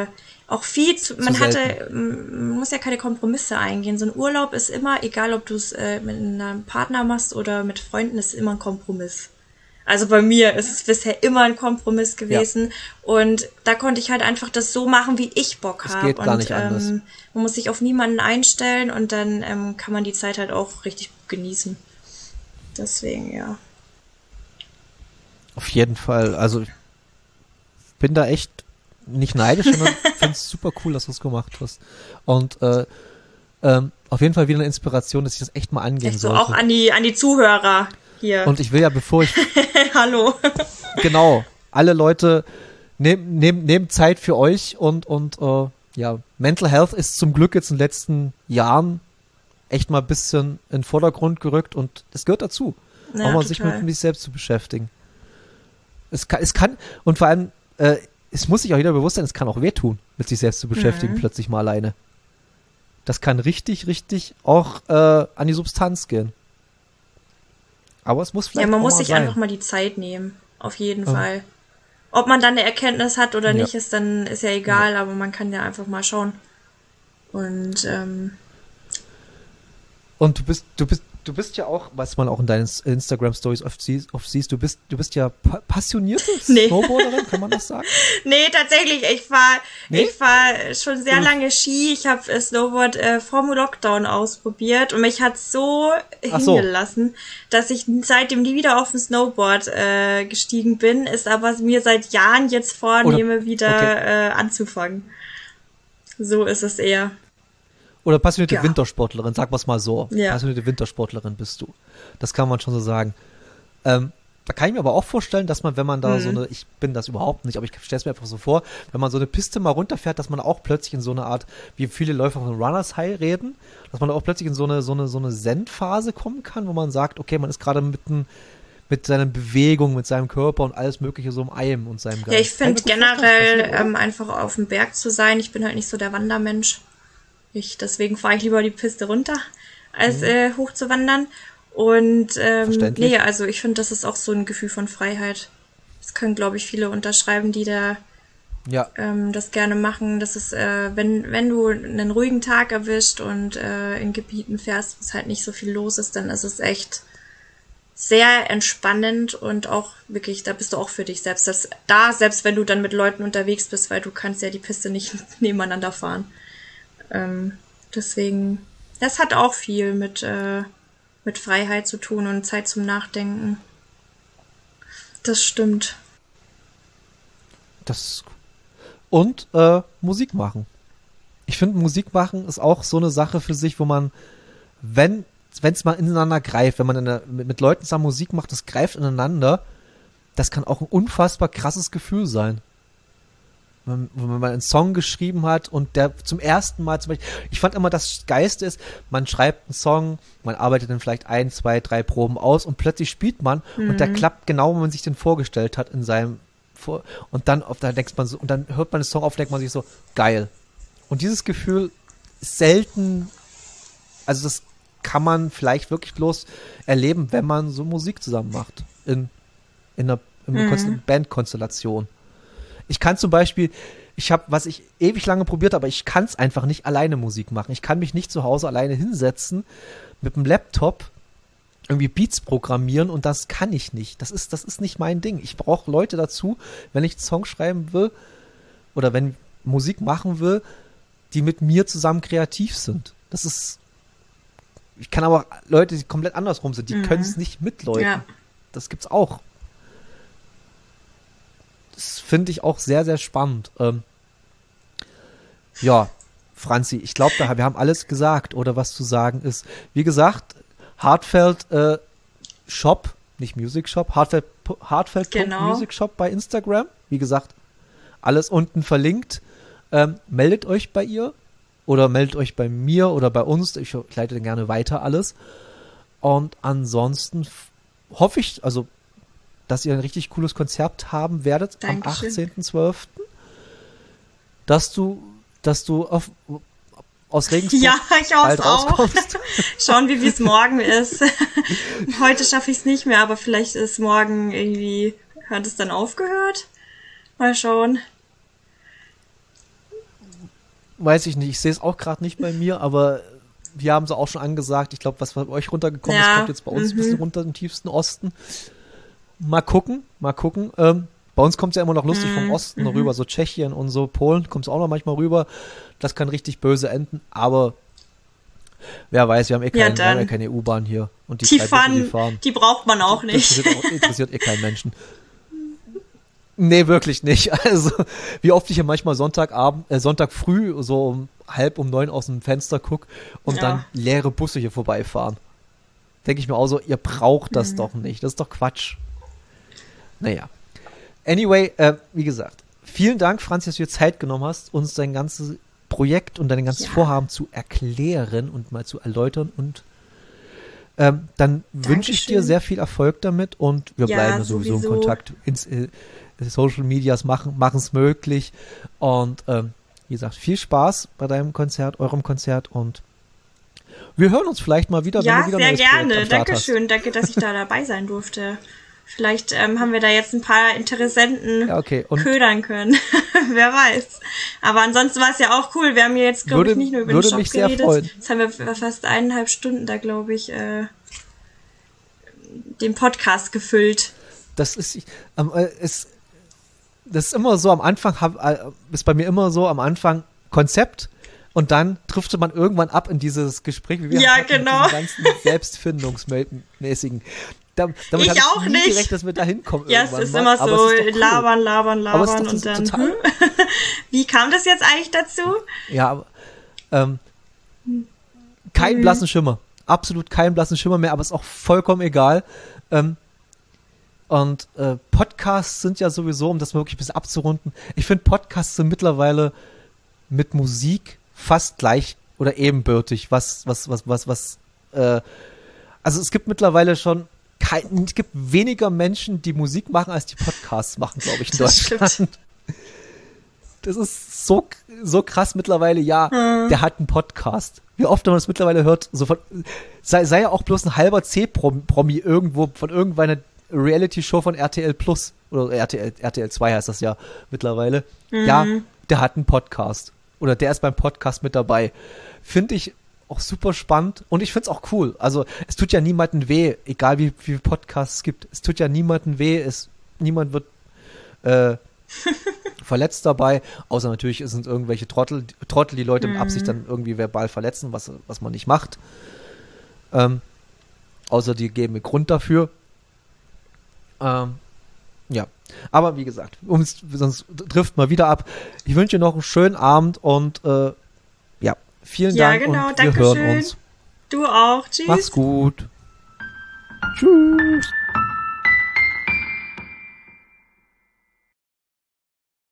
S2: man muss ja keine Kompromisse eingehen. So ein Urlaub ist immer, egal ob du es mit einem Partner machst oder mit Freunden, ist immer ein Kompromiss. Also bei mir ist es bisher immer ein Kompromiss gewesen, und da konnte ich halt einfach das so machen, wie ich Bock habe.
S1: Es geht gar nicht anders.
S2: Man muss sich auf niemanden einstellen, und dann kann man die Zeit halt auch richtig genießen. Deswegen, ja.
S1: Auf jeden Fall. Also ich bin da echt nicht neidisch, sondern finde es super cool, dass du es gemacht hast. Und auf jeden Fall wieder eine Inspiration, dass ich das echt mal angehen
S2: Echt so,
S1: sollte.
S2: auch an die Zuhörer hier.
S1: Und ich will ja, bevor ich
S2: Hallo.
S1: genau, alle Leute nehmen Zeit für euch und ja, Mental Health ist zum Glück jetzt in den letzten Jahren echt mal ein bisschen in den Vordergrund gerückt und es gehört dazu,
S2: Ja,
S1: auch mal
S2: total.
S1: sich mit sich selbst zu beschäftigen. Es kann und vor allem, es muss sich auch jeder bewusst sein, es kann auch wehtun, mit sich selbst zu beschäftigen, plötzlich mal alleine. Das kann richtig, richtig auch an die Substanz gehen. Aber es muss vielleicht
S2: Ja, man
S1: auch
S2: muss
S1: mal
S2: sich
S1: sein.
S2: einfach mal die Zeit nehmen. Auf jeden Fall. Ob man dann eine Erkenntnis hat oder
S1: Ja.
S2: nicht, ist ja egal, aber man kann ja einfach mal schauen. Und
S1: Und du bist ja auch, was man auch in deinen Instagram-Stories oft siehst, du bist ja passionierte
S2: Nee.
S1: Snowboarderin, kann man das sagen?
S2: nee, tatsächlich, ich war schon sehr lange Ski. Ich habe Snowboard vor dem Lockdown ausprobiert und mich hat so
S1: Ach so.
S2: hingelassen, dass ich seitdem nie wieder auf dem Snowboard gestiegen bin, ist aber mir seit Jahren jetzt vornehme, wieder anzufangen. So ist es eher.
S1: Oder passionierte
S2: Ja.
S1: Wintersportlerin, sag wir's mal so.
S2: Ja.
S1: Passionierte Wintersportlerin bist du. Das kann man schon so sagen. Da kann ich mir aber auch vorstellen, dass man, wenn man da so eine, ich bin das überhaupt nicht, aber ich stelle es mir einfach so vor, wenn man so eine Piste mal runterfährt, dass man auch plötzlich in so eine Art, wie viele Läufer von Runners High reden, dass man auch plötzlich in so eine Zen-Phase kommen kann, wo man sagt, okay, man ist gerade mit seiner Bewegung, mit seinem Körper und alles Mögliche so im Eimen und seinem Geist.
S2: Ja, ich finde
S1: Kann ich mir gut vorstellen,
S2: generell
S1: das passiert,
S2: einfach auf dem Berg zu sein. Ich bin halt nicht so der Wandermensch. Deswegen fahre ich lieber die Piste runter, als hoch zu wandern. Und
S1: Verständlich.
S2: nee, also ich finde, das ist auch so ein Gefühl von Freiheit. Das können, glaube ich, viele unterschreiben, die da
S1: ja,
S2: das gerne machen. Das ist, wenn du einen ruhigen Tag erwischt und in Gebieten fährst, wo es halt nicht so viel los ist, dann ist es echt sehr entspannend und auch wirklich, da bist du auch für dich selbst. Selbst wenn du dann mit Leuten unterwegs bist, weil du kannst ja die Piste nicht nebeneinander fahren. Deswegen, das hat auch viel mit Freiheit zu tun und Zeit zum Nachdenken. Das stimmt.
S1: das und Musik machen. Ich finde, Musik machen ist auch so eine Sache für sich, wo man, wenn es mal ineinander greift, wenn man mit Leuten zusammen Musik macht, das greift ineinander, das kann auch ein unfassbar krasses Gefühl sein. Wenn man einen Song geschrieben hat und der zum ersten Mal zum Beispiel, ich fand immer, das Geilste ist, man schreibt einen Song, man arbeitet dann vielleicht 1, 2, 3 Proben aus und plötzlich spielt man und der klappt genau, wie man sich den vorgestellt hat in seinem und dann da denkt man so, und dann hört man den Song auf, denkt man sich so, geil. Und dieses Gefühl ist selten, also das kann man vielleicht wirklich bloß erleben, wenn man so Musik zusammen macht. In einer Bandkonstellation. Ich kann zum Beispiel, was ich ewig lange probiert habe, aber ich kann es einfach nicht alleine Musik machen. Ich kann mich nicht zu Hause alleine hinsetzen mit dem Laptop, irgendwie Beats programmieren und das kann ich nicht. Das ist nicht mein Ding. Ich brauche Leute dazu, wenn ich einen Song schreiben will oder wenn Musik machen will, die mit mir zusammen kreativ sind. Ich kann aber Leute, die komplett andersrum sind, die können es nicht mit Leuten.
S2: Ja.
S1: Das gibt's auch. Das finde ich auch sehr, sehr spannend. Ja, Franzi, ich glaube, wir haben alles gesagt, oder was zu sagen ist. Wie gesagt, Hartfeld Shop, nicht Music Shop, Hartfeld
S2: Genau.
S1: Music Shop bei Instagram. Wie gesagt, alles unten verlinkt. Meldet euch bei ihr oder meldet euch bei mir oder bei uns. Ich leite dann gerne weiter alles. Und ansonsten hoffe ich, also dass ihr ein richtig cooles Konzert haben werdet
S2: Dankeschön.
S1: am 18.12. Dass du aus Regensburg
S2: Ja, ich hoffe
S1: bald
S2: auch.
S1: rauskommst.
S2: Schauen wir, wie es morgen ist. Heute schaffe ich es nicht mehr, aber vielleicht ist morgen irgendwie, hat es dann aufgehört? Mal schauen.
S1: Weiß ich nicht, ich sehe es auch gerade nicht bei mir, aber wir haben es auch schon angesagt. Ich glaube, was bei euch runtergekommen ist,
S2: Ja,
S1: kommt jetzt bei uns ein bisschen runter im tiefsten Osten. Mal gucken. Bei uns kommt es ja immer noch lustig vom Osten rüber, so Tschechien und so, Polen kommt es auch noch manchmal rüber. Das kann richtig böse enden, aber wer weiß, wir haben ja keine U-Bahn hier. Und
S2: Die
S1: drei Busse,
S2: fahren, die braucht man auch nicht.
S1: Interessiert keinen Menschen. Nee, wirklich nicht. Also, wie oft ich ja manchmal Sonntag früh so um 8:30 aus dem Fenster guck und dann leere Busse hier vorbeifahren. Denke ich mir auch so, ihr braucht das doch nicht. Das ist doch Quatsch. Naja. Anyway, wie gesagt, vielen Dank, Franzi, dass du dir Zeit genommen hast, uns dein ganzes Projekt und dein ganzes Vorhaben zu erklären und mal zu erläutern. Und dann wünsche ich dir sehr viel Erfolg damit und wir bleiben sowieso in Kontakt. Social Medias machen es möglich. Und wie gesagt, viel Spaß bei deinem Konzert, eurem Konzert, und wir hören uns vielleicht mal wieder, wenn du wieder ein neues Projekt am Start hast.
S2: Dankeschön. Danke, dass ich da dabei sein durfte. Vielleicht haben wir da jetzt ein paar Interessenten ködern können. Wer weiß. Aber ansonsten war es ja auch cool. Wir haben ja jetzt, glaube ich, nicht nur über den Shop geredet. Jetzt haben wir fast 1,5 Stunden da, glaube ich, den Podcast gefüllt.
S1: Das ist immer so am Anfang, ist bei mir immer so am Anfang Konzept und dann driftet man irgendwann ab in dieses Gespräch, wie wir hatten,
S2: genau.
S1: mit diesem ganzen Selbstfindungsmäßigen. Damit
S2: ich auch
S1: nie
S2: nicht
S1: gerechnet, dass wir da hinkommen.
S2: Ja, es ist immer so, cool. labern und dann,
S1: total
S2: Wie kam das jetzt eigentlich dazu?
S1: Ja, keinen blassen Schimmer. Absolut keinen blassen Schimmer mehr, aber ist auch vollkommen egal. Und Podcasts sind ja sowieso, um das wirklich ein bisschen abzurunden, ich finde Podcasts sind mittlerweile mit Musik fast gleich oder ebenbürtig. Also es gibt mittlerweile schon es gibt weniger Menschen, die Musik machen, als die Podcasts machen, glaube ich, in Deutschland. Stimmt. Das ist so krass mittlerweile, der hat einen Podcast. Wie oft man das mittlerweile hört, so sei ja auch bloß ein halber C-Promi irgendwo von irgendeiner Reality-Show von RTL Plus oder RTL 2 heißt das ja mittlerweile. Ja, der hat einen Podcast. Oder der ist beim Podcast mit dabei. Finde ich auch super spannend und ich finde es auch cool. Also es tut ja niemandem weh, egal wie viele Podcasts es gibt. Es tut ja niemandem weh, niemand wird verletzt dabei, außer natürlich sind irgendwelche Trottel, die Leute mit Absicht dann irgendwie verbal verletzen, was man nicht macht. Außer die geben mir Grund dafür. Ja, aber wie gesagt, sonst trifft mal wieder ab. Ich wünsche dir noch einen schönen Abend und vielen Dank und wir hören uns.
S2: Du auch. Tschüss.
S1: Mach's gut. Tschüss.